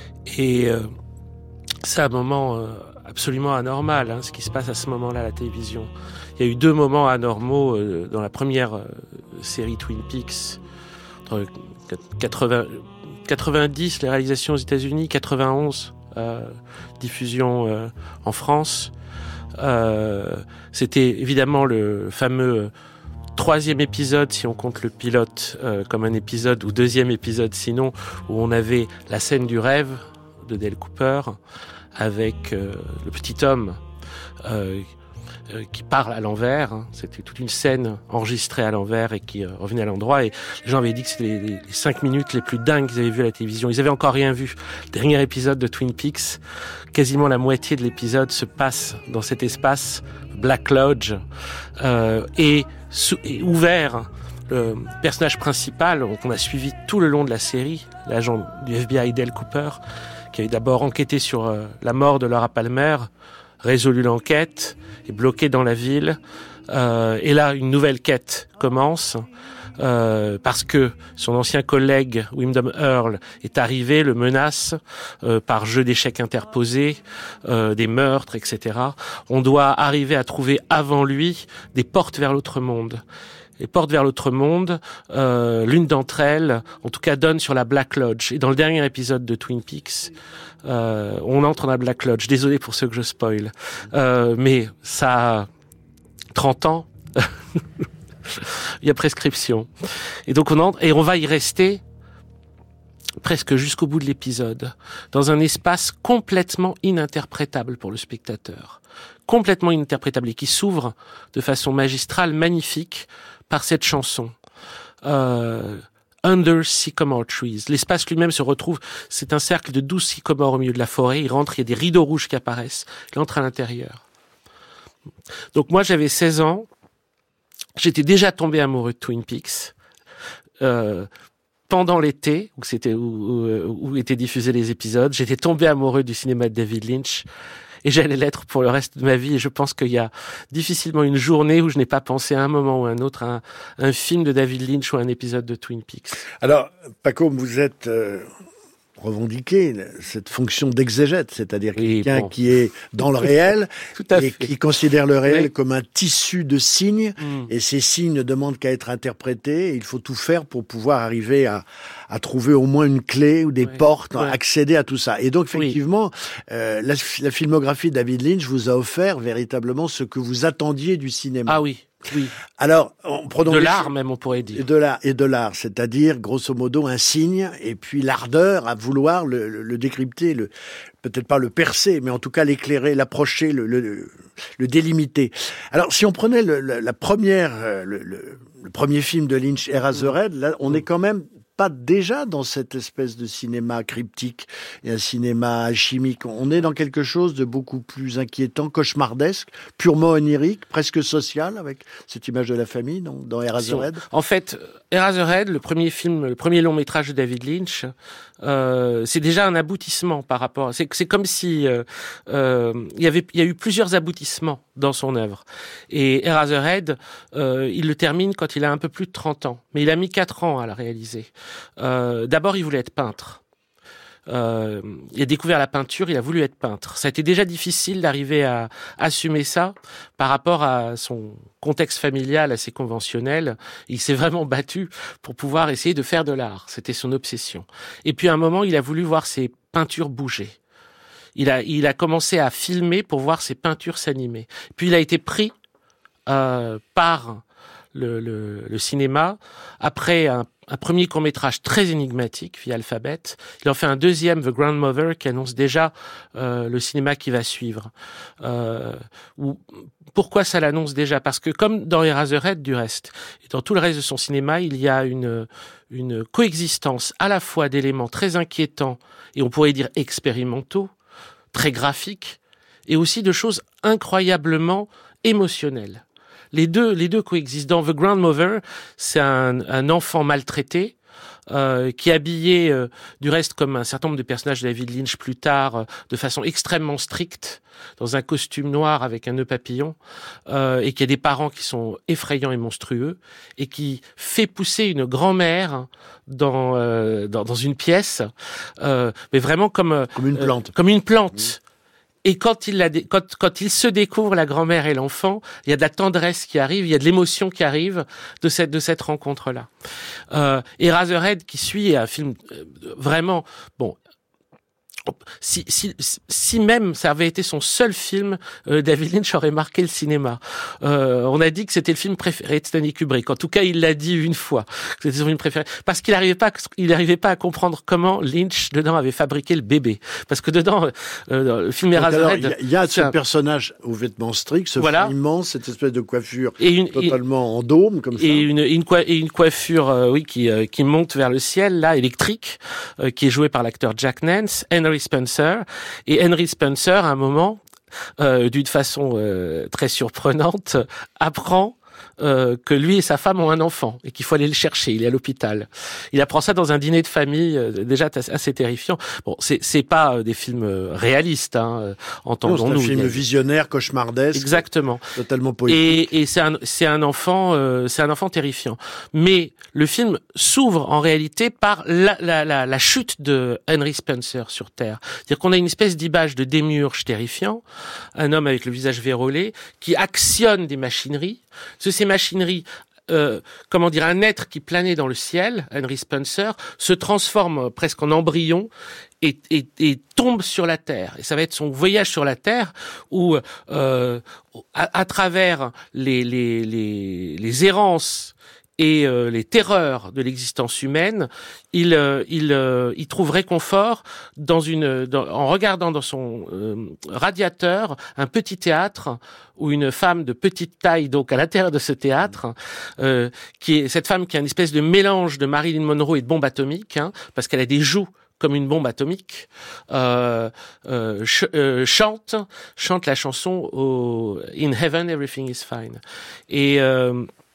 Et euh, c'est un moment euh, absolument anormal, hein, ce qui se passe à ce moment-là à la télévision. Il y a eu deux moments anormaux euh, dans la première euh, série Twin Peaks, entre quatre-vingts, quatre-vingt-dix, les réalisations aux États-Unis, quatre-vingt-onze, euh, diffusion euh, en France. Euh, c'était évidemment le fameux troisième épisode, si on compte le pilote euh, comme un épisode, ou deuxième épisode sinon, où on avait la scène du rêve de Dale Cooper avec euh, le petit homme euh, euh, qui parle à l'envers. Hein. C'était toute une scène enregistrée à l'envers et qui euh, revenait à l'endroit. Et les gens avaient dit que c'était les, les, les cinq minutes les plus dingues qu'ils avaient vues à la télévision. Ils avaient encore rien vu. Le dernier épisode de Twin Peaks, quasiment la moitié de l'épisode se passe dans cet espace Black Lodge euh, et, sous, et ouvert. Le personnage principal qu'on a suivi tout le long de la série, l'agent du F B I Dale Cooper, qui avait d'abord enquêté sur euh, la mort de Laura Palmer, résolu l'enquête, est bloqué dans la ville. Euh, et là, une nouvelle quête commence euh, parce que son ancien collègue Wyndham Earl est arrivé, le menace euh, par jeu d'échecs interposés, euh, des meurtres, et cetera. On doit arriver à trouver avant lui des portes vers l'autre monde. Les portes vers l'autre monde, euh, l'une d'entre elles, en tout cas, donne sur la Black Lodge. Et dans le dernier épisode de Twin Peaks, euh, on entre dans la Black Lodge. Désolé pour ceux que je spoil. Euh, mais ça a trente ans. Il y a prescription. Et donc on entre, et on va y rester presque jusqu'au bout de l'épisode, dans un espace complètement ininterprétable pour le spectateur. Complètement ininterprétable et qui s'ouvre de façon magistrale, magnifique, par cette chanson. Euh, Under Sycamore Trees. L'espace lui-même se retrouve, c'est un cercle de douze sycomores au milieu de la forêt. Il rentre, il y a des rideaux rouges qui apparaissent. Il entre à l'intérieur. Donc moi, j'avais seize ans. J'étais déjà tombé amoureux de Twin Peaks. Euh, pendant l'été, où c'était, où, où, où étaient diffusés les épisodes, j'étais tombé amoureux du cinéma de David Lynch. et j'allais l'être pour le reste de ma vie. Et je pense qu'il y a difficilement une journée où je n'ai pas pensé à un moment ou à un autre à un, un film de David Lynch ou un épisode de Twin Peaks. Alors, Paco, vous êtes euh, revendiqué cette fonction d'exégète, c'est-à-dire Oui, quelqu'un bon. qui est dans le réel Tout à et fait. qui considère le réel Oui. comme un tissu de signes. Mm. Et ces signes ne demandent qu'à être interprétés. Et il faut tout faire pour pouvoir arriver à, à trouver au moins une clé ou des Ouais. portes, Ouais. accéder à tout ça. Et donc, Oui. effectivement, euh, la, la filmographie de David Lynch vous a offert véritablement ce que vous attendiez du cinéma. Ah oui, oui. Alors, en prenant De les l'art choses- même, on pourrait Et dire. de l'art, et de l'art, c'est-à-dire, grosso modo, un signe, et puis l'ardeur à vouloir le, le, le décrypter, le, peut-être pas le percer, mais en tout cas l'éclairer, l'approcher, le, le, le délimiter. Alors, si on prenait le, le, la première, euh, le, le, le premier film de Lynch, Eraserhead, là, on est quand même pas déjà dans cette espèce de cinéma cryptique et un cinéma alchimique. On est dans quelque chose de beaucoup plus inquiétant, cauchemardesque, purement onirique, presque social, avec cette image de la famille, non, dans Eraserhead. En fait, Eraserhead, le premier film, le premier long métrage de David Lynch, euh, c'est déjà un aboutissement par rapport. C'est, c'est comme si euh, euh, il y avait, il y a eu plusieurs aboutissements dans son œuvre. Et Eraserhead, euh, il le termine quand il a un peu plus de trente ans, mais il a mis quatre ans à la réaliser. Euh, d'abord, il voulait être peintre. Euh, il a découvert la peinture, il a voulu être peintre. Ça a été déjà difficile d'arriver à assumer ça par rapport à son contexte familial assez conventionnel. Il s'est vraiment battu pour pouvoir essayer de faire de l'art. C'était son obsession. Et puis à un moment, il a voulu voir ses peintures bouger. Il a, il a commencé à filmer pour voir ses peintures s'animer. Puis il a été pris euh, par le, le, le cinéma après un un premier court-métrage très énigmatique via Alphabet. Il en fait un deuxième, The Grandmother, qui annonce déjà euh, le cinéma qui va suivre. Euh, où, pourquoi ça l'annonce déjà ? Parce que comme dans Eraserhead, du reste, et dans tout le reste de son cinéma, il y a une, une coexistence à la fois d'éléments très inquiétants, et on pourrait dire expérimentaux, très graphiques, et aussi de choses incroyablement émotionnelles. Les deux, les deux coexistent. Dans The Grandmother, c'est un, un enfant maltraité euh, qui est habillé, euh, du reste, comme un certain nombre de personnages de David Lynch plus tard, euh, de façon extrêmement stricte, dans un costume noir avec un nœud papillon, euh, et qui a des parents qui sont effrayants et monstrueux, et qui fait pousser une grand-mère dans, euh, dans, dans une pièce, euh, mais vraiment comme Comme une plante. Euh, comme une plante. Et quand il, la dé- quand, quand il se découvre, la grand-mère et l'enfant, il y a de la tendresse qui arrive, il y a de l'émotion qui arrive de cette, de cette rencontre-là. Euh, Eraserhead, qui suit, est un film euh, vraiment... Bon, si, si, si même ça avait été son seul film, euh, David Lynch aurait marqué le cinéma. Euh, on a dit que c'était le film préféré de Stanley Kubrick. En tout cas, il l'a dit une fois. Que c'était son film préféré. Parce qu'il n'arrivait pas, il n'arrivait pas à comprendre comment Lynch, dedans, avait fabriqué le bébé. Parce que dedans, euh, dans le film Donc alors, Eraserhead... il y a, y a ce un... personnage aux vêtements stricts, ce Voilà. front immense, cette espèce de coiffure et une, totalement et, en dôme, comme ça. Et une, une, et une coiffure, euh, oui, qui, euh, qui monte vers le ciel, là, électrique, euh, qui est jouée par l'acteur Jack Nance, Henry Spencer. Et Henry Spencer, à un moment, euh, d'une façon euh, très surprenante, apprend euh, que lui et sa femme ont un enfant et qu'il faut aller le chercher. Il est à l'hôpital. Il apprend ça dans un dîner de famille, euh, déjà assez terrifiant. Bon, c'est c'est pas euh, des films euh, réalistes, hein, entendons-nous. C'est un film visionnaire, cauchemardesque. Exactement. Totalement poétique. Et, et c'est un c'est un enfant euh, c'est un enfant terrifiant. Mais le film s'ouvre en réalité par la la la, la chute de Henry Spencer sur Terre. C'est-à-dire qu'on a une espèce d'image de démiurge terrifiant, un homme avec le visage vérolé qui actionne des machineries. De ces machineries, euh, comment dire, un être qui planait dans le ciel, Henry Spencer, se transforme presque en embryon et, et, et tombe sur la Terre. Et ça va être son voyage sur la Terre où, euh, à, à travers les, les, les, les errances et euh, les terreurs de l'existence humaine, il euh, il euh, il trouve réconfort dans une dans, en regardant dans son euh, radiateur un petit théâtre où une femme de petite taille, donc à l'intérieur de ce théâtre, euh, qui est cette femme qui est une espèce de mélange de Marilyn Monroe et de bombe atomique, hein, parce qu'elle a des joues comme une bombe atomique, euh, euh, ch- euh, chante chante la chanson au In Heaven Everything is Fine. Et euh,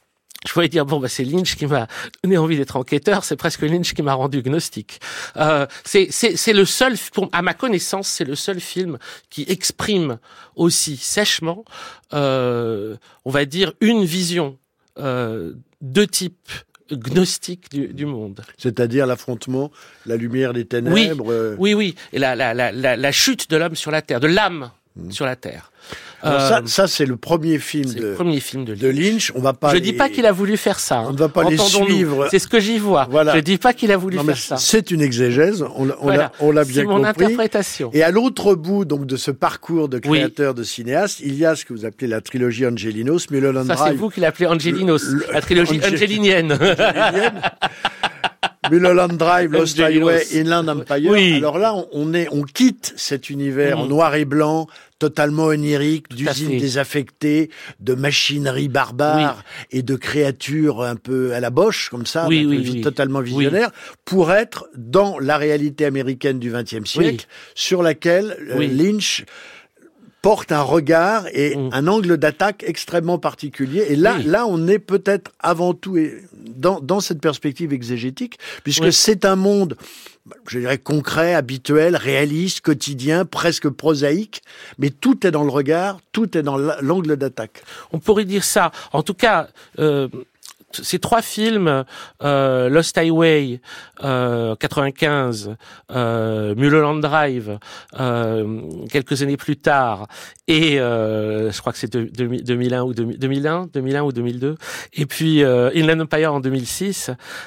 je pourrais dire bon bah c'est Lynch qui m'a donné envie d'être enquêteur, c'est presque Lynch qui m'a rendu gnostique. Euh, c'est c'est c'est le seul, pour, à ma connaissance, c'est le seul film qui exprime aussi sèchement, euh, on va dire une vision euh, de type gnostique du, du monde. C'est-à-dire l'affrontement, la lumière des ténèbres. Oui, euh... oui, oui, et la la la la, la chute de l'homme sur la terre, de l'âme mmh. sur la terre. Alors euh, ça, ça c'est le premier film, c'est de, le premier film de Lynch. de Lynch. On va pas. Je les... dis pas qu'il a voulu faire ça. Hein. On ne va pas les suivre. C'est ce que j'y vois. Voilà. Je dis pas qu'il a voulu non, faire ça. C'est une exégèse. On, on voilà. l'a, on l'a bien c'est mon compris. Interprétation. Et à l'autre bout donc de ce parcours de créateur, oui. de cinéaste, il y a ce que vous appelez la trilogie Angelinos, Mulholland Drive. Ça c'est vous qui l'appelez Angelinos, le, la trilogie Angel... angelinienne. Angelinienne. Mulholland Drive, Lost Highway, Inland Empire. Oui. Alors là, on, on est, on quitte cet univers mmh. en noir et blanc, totalement onirique, Tout d'usines désaffectées, de machinerie barbare oui. et de créatures un peu à la Bosch, comme ça, oui, oui, oui. oui. totalement visionnaire, oui. pour être dans la réalité américaine du vingtième siècle, oui. sur laquelle oui. euh, Lynch porte un regard et mmh. un angle d'attaque extrêmement particulier. Et là, oui. là, on est peut-être avant tout dans, dans cette perspective exégétique, puisque oui. c'est un monde, je dirais, concret, habituel, réaliste, quotidien, presque prosaïque, mais tout est dans le regard, tout est dans l'angle d'attaque. On pourrait dire ça. En tout cas, euh, ces trois films, euh, Lost Highway, euh, quatre-vingt-quinze, euh, Mulholland Drive, euh, quelques années plus tard, et euh, je crois que c'est de, de, deux mille un ou deux mille un, deux mille un ou deux mille deux, et puis euh, Inland Empire en deux mille six.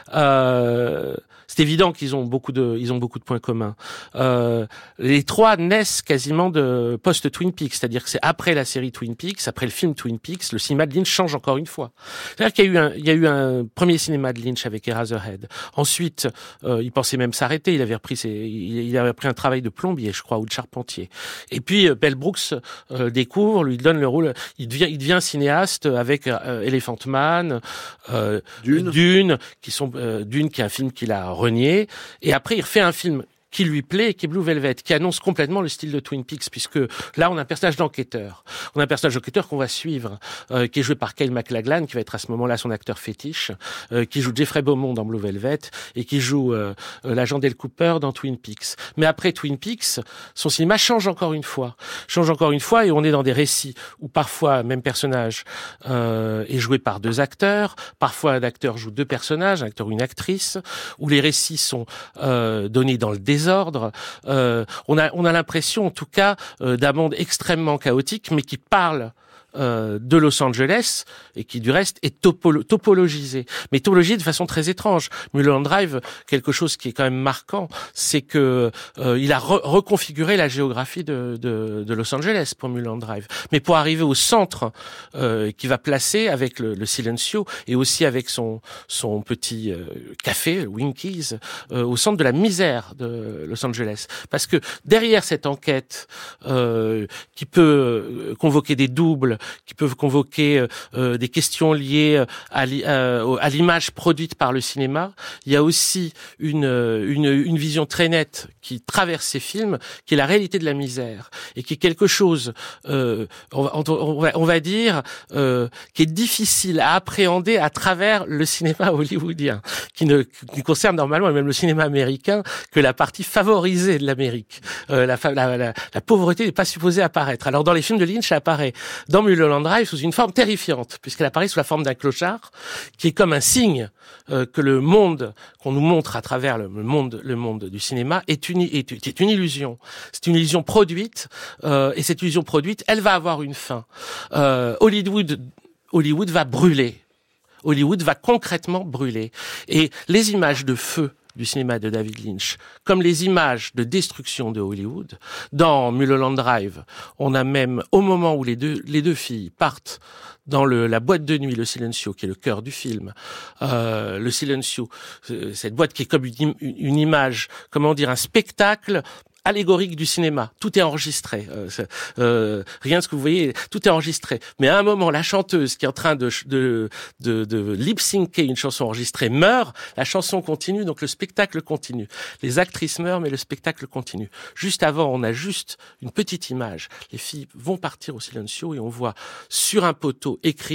Euh, c'est évident qu'ils ont beaucoup de, ils ont beaucoup de points communs. Euh, les trois naissent quasiment de post-Twin Peaks, c'est-à-dire que c'est après la série Twin Peaks, après le film Twin Peaks, le cinéma de Lynch change encore une fois. C'est-à-dire qu'il y a eu un, il y a eu un premier cinéma de Lynch avec Eraserhead. Ensuite, euh, il pensait même s'arrêter. Il avait repris ses, il, il avait pris un travail de plombier, je crois, ou de charpentier. Et puis euh, Mel Brooks euh, découvre, lui donne le rôle. Il devient, il devient cinéaste avec euh, Elephant Man, euh, Dune. Dune, qui sont euh, Dune, qui est un film qu'il a renié. Et après, il refait un film qui lui plaît, qui est Blue Velvet, qui annonce complètement le style de Twin Peaks, puisque là, on a un personnage d'enquêteur. On a un personnage d'enquêteur qu'on va suivre, euh, qui est joué par Kyle MacLachlan, qui va être à ce moment-là son acteur fétiche, euh, qui joue Jeffrey Beaumont dans Blue Velvet, et qui joue euh, euh, l'agent Dale Cooper dans Twin Peaks. Mais après Twin Peaks, son cinéma change encore une fois. Change encore une fois, et on est dans des récits où parfois, même personnage euh, est joué par deux acteurs, parfois un acteur joue deux personnages, un acteur ou une actrice, où les récits sont euh, donnés dans le désordre. Ordre. Euh, on a, on a l'impression, en tout cas, euh, d'un monde extrêmement chaotique, mais qui parle euh, de Los Angeles et qui, du reste, est topolo- topologisé. Mais topologisé de façon très étrange. Mulholland Drive, quelque chose qui est quand même marquant, c'est que euh, il a re- reconfiguré la géographie de, de, de Los Angeles pour Mulholland Drive. Mais pour arriver au centre, euh, qui va placer avec le, le Silencio et aussi avec son, son petit euh, café, Winkies, euh, au centre de la misère de Los Angeles. Parce que derrière cette enquête, euh, qui peut convoquer des doubles, qui peuvent convoquer euh, des questions liées à, li- euh, à l'image produite par le cinéma, il y a aussi une, une, une vision très nette qui traverse ces films, qui est la réalité de la misère, et qui est quelque chose, euh, on, va, on, va, on va dire, euh, qui est difficile à appréhender à travers le cinéma hollywoodien, qui ne qui concerne normalement, et même le cinéma américain, que la partie favorisée de l'Amérique. Euh, la, la, la, la pauvreté n'est pas supposée apparaître. Alors dans les films de Lynch, elle apparaît dans Mulholland Drive sous une forme terrifiante, puisqu'elle apparaît sous la forme d'un clochard, qui est comme un signe euh, que le monde qu'on nous montre à travers le monde, le monde du cinéma est une, est, est une illusion. C'est une illusion produite, euh, et cette illusion produite, elle va avoir une fin. Euh, Hollywood, Hollywood va brûler. Hollywood va concrètement brûler. Et les images de feu du cinéma de David Lynch, comme les images de destruction de Hollywood, dans Mulholland Drive, on a même, au moment où les deux, les deux filles partent dans le, la boîte de nuit, le Silencio, qui est le cœur du film, euh, le Silencio, cette boîte qui est comme une, une image, comment dire, un spectacle allégorique du cinéma. Tout est enregistré. Euh, euh, rien de ce que vous voyez, tout est enregistré. Mais à un moment, la chanteuse qui est en train de, de, de, de lip-syncer une chanson enregistrée meurt, la chanson continue, donc le spectacle continue. Les actrices meurent, mais le spectacle continue. Juste avant, on a juste une petite image. Les filles vont partir au Silencio et on voit sur un poteau écrit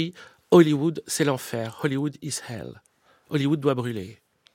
Hollywood, c'est l'enfer. Hollywood is hell. Hollywood doit brûler.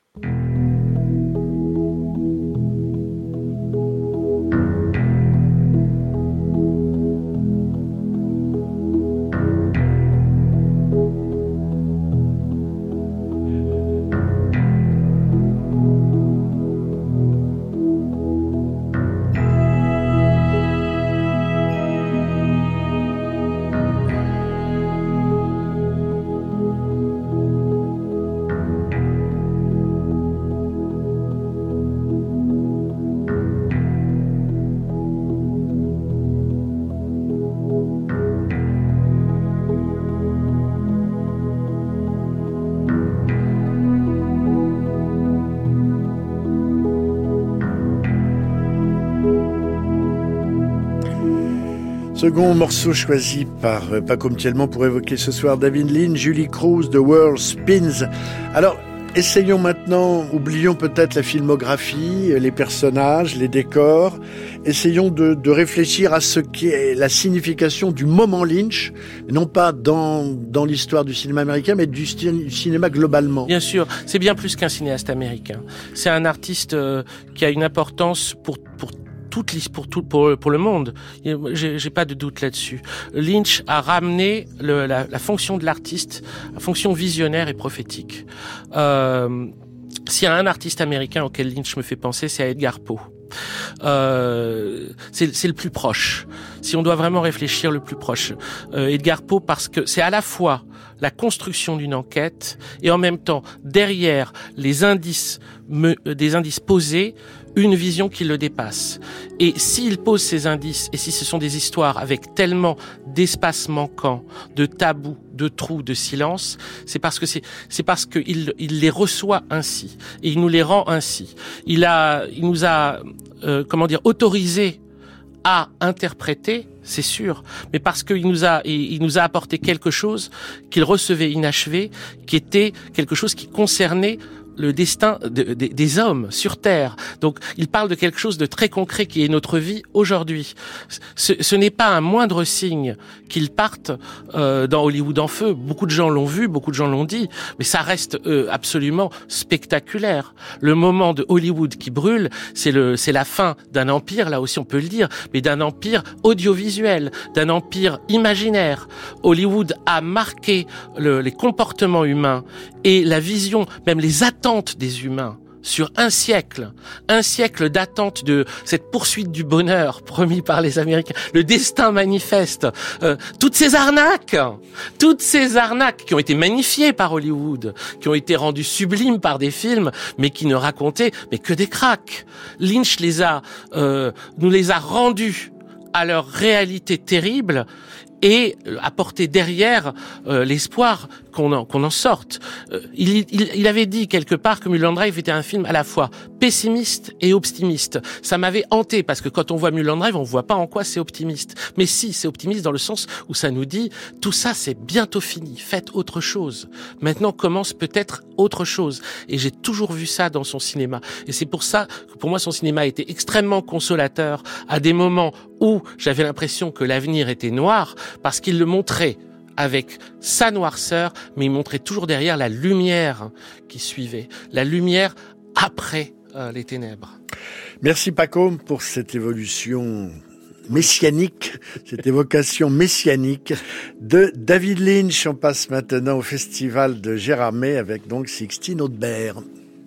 Second morceau choisi par Paco Mtielman pour évoquer ce soir David Lynch, Julie Cruz, The World Spins. Alors, essayons maintenant, oublions peut-être la filmographie, les personnages, les décors. Essayons de, de réfléchir à ce qu'est la signification du moment Lynch, non pas dans, dans l'histoire du cinéma américain, mais du, du cinéma globalement. Bien sûr, c'est bien plus qu'un cinéaste américain. C'est un artiste euh, qui a une importance pour, pour pour tout pour pour le monde. J'ai, j'ai pas de doute là-dessus. Lynch a ramené le, la, la fonction de l'artiste, la fonction visionnaire et prophétique. Euh, s'il y a un artiste américain auquel Lynch me fait penser, c'est à Edgar Poe. Euh, c'est, c'est le plus proche. Si on doit vraiment réfléchir, le plus proche. Euh, Edgar Poe, parce que c'est à la fois la construction d'une enquête et en même temps derrière les indices, me, des indices posés, une vision qui le dépasse. Et s'il pose ces indices, et si ce sont des histoires avec tellement d'espaces manquants, de tabous, de trous, de silence, c'est parce que c'est, c'est parce que il, il les reçoit ainsi. Et il nous les rend ainsi. Il a, il nous a, euh, comment dire, autorisé à interpréter, c'est sûr, mais parce qu'il nous a, il nous a apporté quelque chose qu'il recevait inachevé, qui était quelque chose qui concernait le destin de, de, des hommes sur Terre. Donc, il parle de quelque chose de très concret qui est notre vie aujourd'hui. Ce, ce n'est pas un moindre signe qu'il parte euh, dans Hollywood en feu. Beaucoup de gens l'ont vu, beaucoup de gens l'ont dit, mais ça reste euh, absolument spectaculaire. Le moment de Hollywood qui brûle, c'est le, c'est la fin d'un empire, là aussi on peut le dire, mais d'un empire audiovisuel, d'un empire imaginaire. Hollywood a marqué le, les comportements humains et la vision, même les attentes des humains sur un siècle, un siècle d'attente de cette poursuite du bonheur promis par les Américains, le destin manifeste, euh, toutes ces arnaques, toutes ces arnaques qui ont été magnifiées par Hollywood, qui ont été rendues sublimes par des films, mais qui ne racontaient mais que des cracks. Lynch les a, euh, nous les a rendues à leur réalité terrible et apporter derrière euh, l'espoir qu'on en, qu'on en sorte. Euh, il, il, il avait dit quelque part que Mulholland Drive était un film à la fois pessimiste et optimiste. Ça m'avait hanté parce que quand on voit Mulholland Drive, on voit pas en quoi c'est optimiste. Mais si, c'est optimiste dans le sens où ça nous dit tout ça c'est bientôt fini, faites autre chose. Maintenant commence peut-être autre chose. Et j'ai toujours vu ça dans son cinéma. Et c'est pour ça que pour moi son cinéma a été extrêmement consolateur à des moments où j'avais l'impression que l'avenir était noir, parce qu'il le montrait avec sa noirceur, mais il montrait toujours derrière la lumière qui suivait, la lumière après euh, les ténèbres. Merci Paco pour cette évolution messianique, cette évocation messianique de David Lynch. On passe maintenant au festival de Gérardmer avec donc Sixtine Audebert.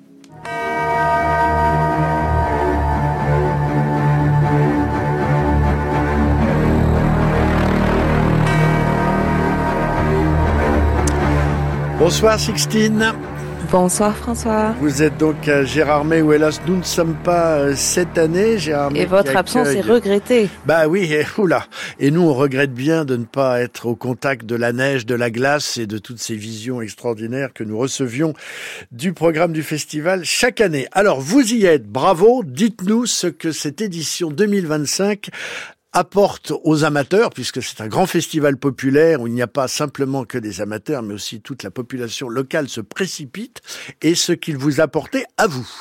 Bonsoir Sixtine. Bonsoir François. Vous êtes donc à Gérardmer où hélas nous ne sommes pas cette année. Gérardmer et votre absence accueille... est regrettée. Bah oui, et, oula. Et nous on regrette bien de ne pas être au contact de la neige, de la glace et de toutes ces visions extraordinaires que nous recevions du programme du festival chaque année. Alors vous y êtes, bravo. Dites-nous ce que cette édition deux mille vingt-cinq apporte aux amateurs, puisque c'est un grand festival populaire où il n'y a pas simplement que des amateurs, mais aussi toute la population locale se précipite, et ce qu'il vous apportait à vous.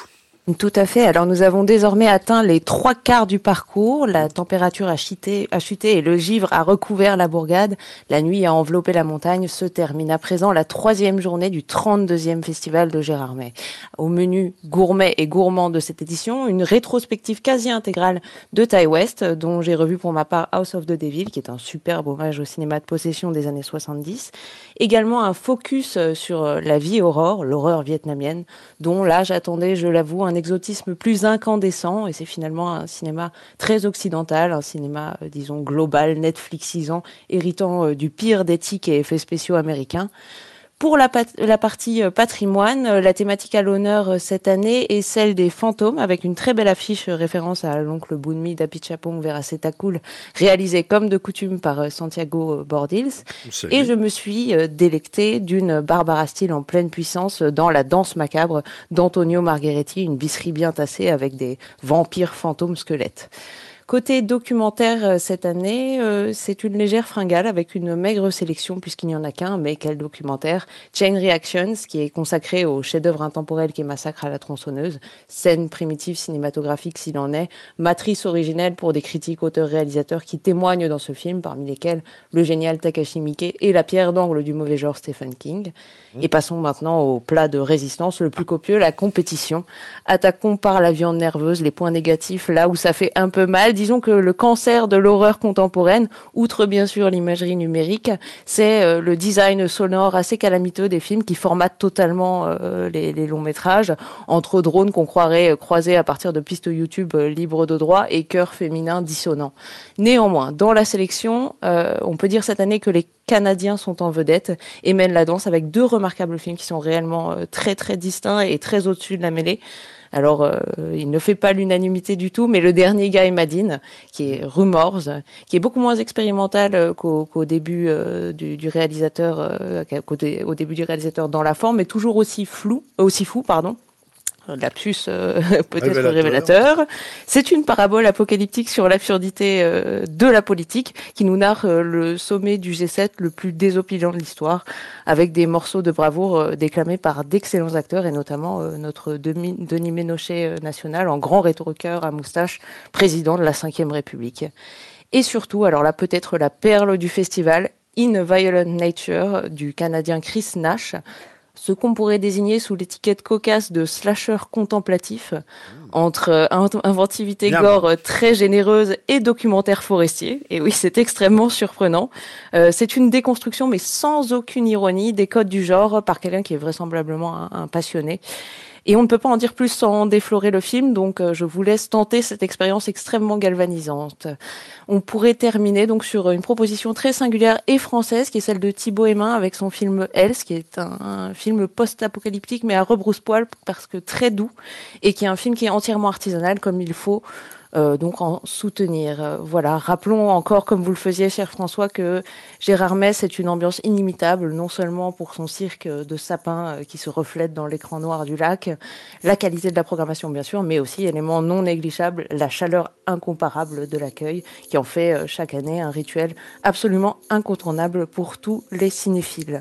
Tout à fait. Alors nous avons désormais atteint les trois quarts du parcours. La température a chuté, a chuté et le givre a recouvert la bourgade. La nuit a enveloppé la montagne. Se termine à présent la troisième journée du trente-deuxième festival de Gérardmer. Au menu gourmet et gourmand de cette édition, une rétrospective quasi intégrale de Ti West, dont j'ai revu pour ma part House of the Devil, qui est un superbe hommage au cinéma de possession des années soixante-dix. Également un focus sur la vie aurore, l'horreur vietnamienne, dont là j'attendais, je l'avoue, un exotisme plus incandescent, et c'est finalement un cinéma très occidental, un cinéma, euh, disons, global, Netflixisant, héritant euh, du pire d'éthique et effets spéciaux américains. Pour la, pat- la partie euh, patrimoine, euh, la thématique à l'honneur euh, cette année est celle des fantômes, avec une très belle affiche euh, référence à l'oncle Bunmi d'Apichatpong Veracetakul, réalisée comme de coutume par euh, Santiago Bordils. Salut. Et je me suis euh, délectée d'une Barbara Steele en pleine puissance euh, dans La danse macabre d'Antonio Margheretti, une bisserie bien tassée avec des vampires fantômes squelettes. Côté documentaire cette année, euh, c'est une légère fringale avec une maigre sélection puisqu'il n'y en a qu'un, mais quel documentaire. Chain Reactions, qui est consacré au chef-d'œuvre intemporel qui est Massacre à la tronçonneuse, scène primitive cinématographique s'il en est, matrice originelle pour des critiques, auteurs, réalisateurs qui témoignent dans ce film, parmi lesquels le génial Takashi Miike et la pierre d'angle du mauvais genre Stephen King. Et passons maintenant au plat de résistance le plus copieux, la compétition. Attaquons par la viande nerveuse, les points négatifs, là où ça fait un peu mal. Disons que le cancer de l'horreur contemporaine, outre bien sûr l'imagerie numérique, c'est euh, le design sonore assez calamiteux des films qui formatent totalement euh, les, les longs métrages, entre drones qu'on croirait croisés à partir de pistes YouTube euh, libres de droit et chœurs féminins dissonants. Néanmoins, dans la sélection, euh, on peut dire cette année que les Canadiens sont en vedette et mènent la danse avec deux remarquables films qui sont réellement euh, très très distincts et très au-dessus de la mêlée. Alors, euh, il ne fait pas l'unanimité du tout, mais le dernier Guy Maddin, qui est Rumors, qui est beaucoup moins expérimental euh, qu'au, qu'au début euh, du, du réalisateur, euh, qu'au dé, au début du réalisateur dans la forme, mais toujours aussi flou, aussi fou, pardon. Lapsus euh, peut-être révélateur. révélateur. C'est une parabole apocalyptique sur l'absurdité euh, de la politique qui nous narre euh, le sommet du G sept le plus désopilant de l'histoire, avec des morceaux de bravoure euh, déclamés par d'excellents acteurs et notamment euh, notre Demi, Denis Ménochet euh, national en grand rhétoriqueur à moustache, président de la cinquième République. Et surtout, alors là peut-être la perle du festival, In a Violent Nature du Canadien Chris Nash, ce qu'on pourrait désigner sous l'étiquette cocasse de slasher contemplatif, entre inventivité gore très généreuse et documentaire forestier. Et oui, c'est extrêmement surprenant. Euh, c'est une déconstruction, mais sans aucune ironie, des codes du genre par quelqu'un qui est vraisemblablement un, un passionné. Et on ne peut pas en dire plus sans déflorer le film, donc euh, je vous laisse tenter cette expérience extrêmement galvanisante. On pourrait terminer donc sur une proposition très singulière et française, qui est celle de Thibaut Hémin avec son film Else, qui est un, un film post-apocalyptique mais à rebrousse-poil parce que très doux, et qui est un film qui est entièrement artisanal comme il faut. Euh, donc en soutenir. Euh, voilà, rappelons encore, comme vous le faisiez, cher François, que Gérardmer, c'est une ambiance inimitable, non seulement pour son cirque de sapins euh, qui se reflète dans l'écran noir du lac, la qualité de la programmation bien sûr, mais aussi, élément non négligeable, la chaleur incomparable de l'accueil, qui en fait euh, chaque année un rituel absolument incontournable pour tous les cinéphiles.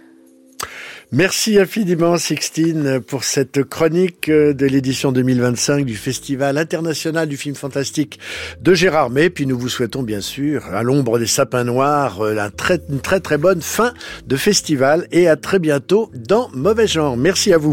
Merci infiniment Sixtine pour cette chronique de l'édition deux mille vingt-cinq du Festival international du film fantastique de Gérardmer. Puis nous vous souhaitons bien sûr, à l'ombre des sapins noirs, une très, une très très bonne fin de festival et à très bientôt dans Mauvais Genre. Merci à vous.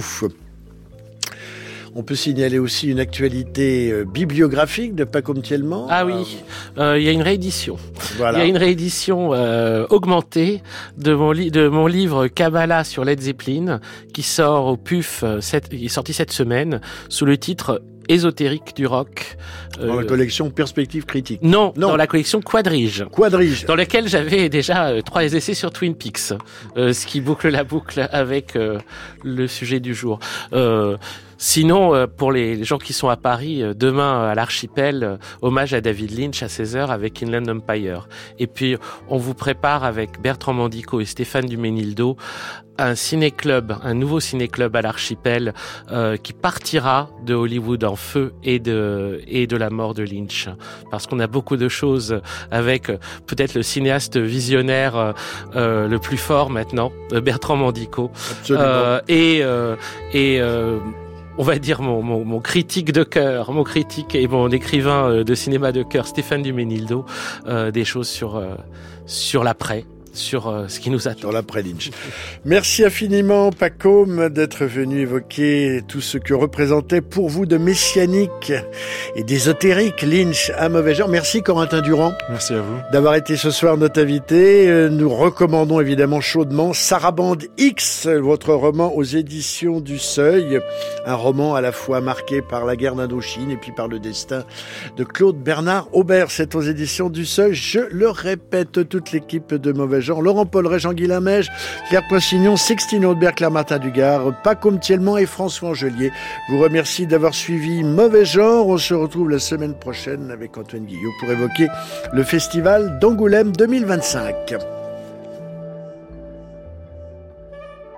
On peut signaler aussi une actualité euh, bibliographique de Paco Mtielman. Ah oui, il euh, y a une réédition. Voilà. Il y a une réédition euh, augmentée de mon, li- de mon livre Kabbalah sur Led Zeppelin qui sort au P U F, cette, il est sorti cette semaine sous le titre ésotérique du rock. Dans euh, la collection Perspective Critique. Non, non, dans la collection Quadrige. Quadrige. Dans laquelle j'avais déjà euh, trois essais sur Twin Peaks, euh, ce qui boucle la boucle avec euh, le sujet du jour. Euh, Sinon, euh, pour les gens qui sont à Paris, euh, demain à l'Archipel, euh, hommage à David Lynch à seize heures avec Inland Empire. Et puis, on vous prépare avec Bertrand Mandico et Stéphane Duménildo un ciné-club, un nouveau ciné-club à l'Archipel euh, qui partira de Hollywood en feu et de et de la mort de Lynch, parce qu'on a beaucoup de choses avec euh, peut-être le cinéaste visionnaire euh, euh, le plus fort maintenant, euh, Bertrand Mandico, Absolument. Euh, et euh, et euh, on va dire mon, mon, mon critique de cœur, mon critique et mon écrivain de cinéma de cœur, Stéphane Duménildo, euh, des choses sur euh, sur l'après, sur euh, ce qui nous attend. Sur l'après Lynch. Merci infiniment, Pacôme, d'être venu évoquer tout ce que représentait pour vous de messianique et d'ésotérique Lynch à mauvais genre. Merci, Corentin Durand. Merci à vous. D'avoir été ce soir notre invité. Nous recommandons évidemment chaudement Sarabande X, votre roman aux éditions du Seuil. Un roman à la fois marqué par la guerre d'Indochine et puis par le destin de Claude Bernard Aubert. C'est aux éditions du Seuil. Je le répète, toute l'équipe de Mauvais Genre, Laurent Polleret, Jean-Guy Lamège, Claire Poissignon, Sixtine Audebert, Claire Martin Dugard, Pacôme Thielman et François Angelier vous remercie d'avoir suivi Mauvais Genre. On se retrouve la semaine prochaine avec Antoine Guillot pour évoquer le festival d'Angoulême deux mille vingt-cinq.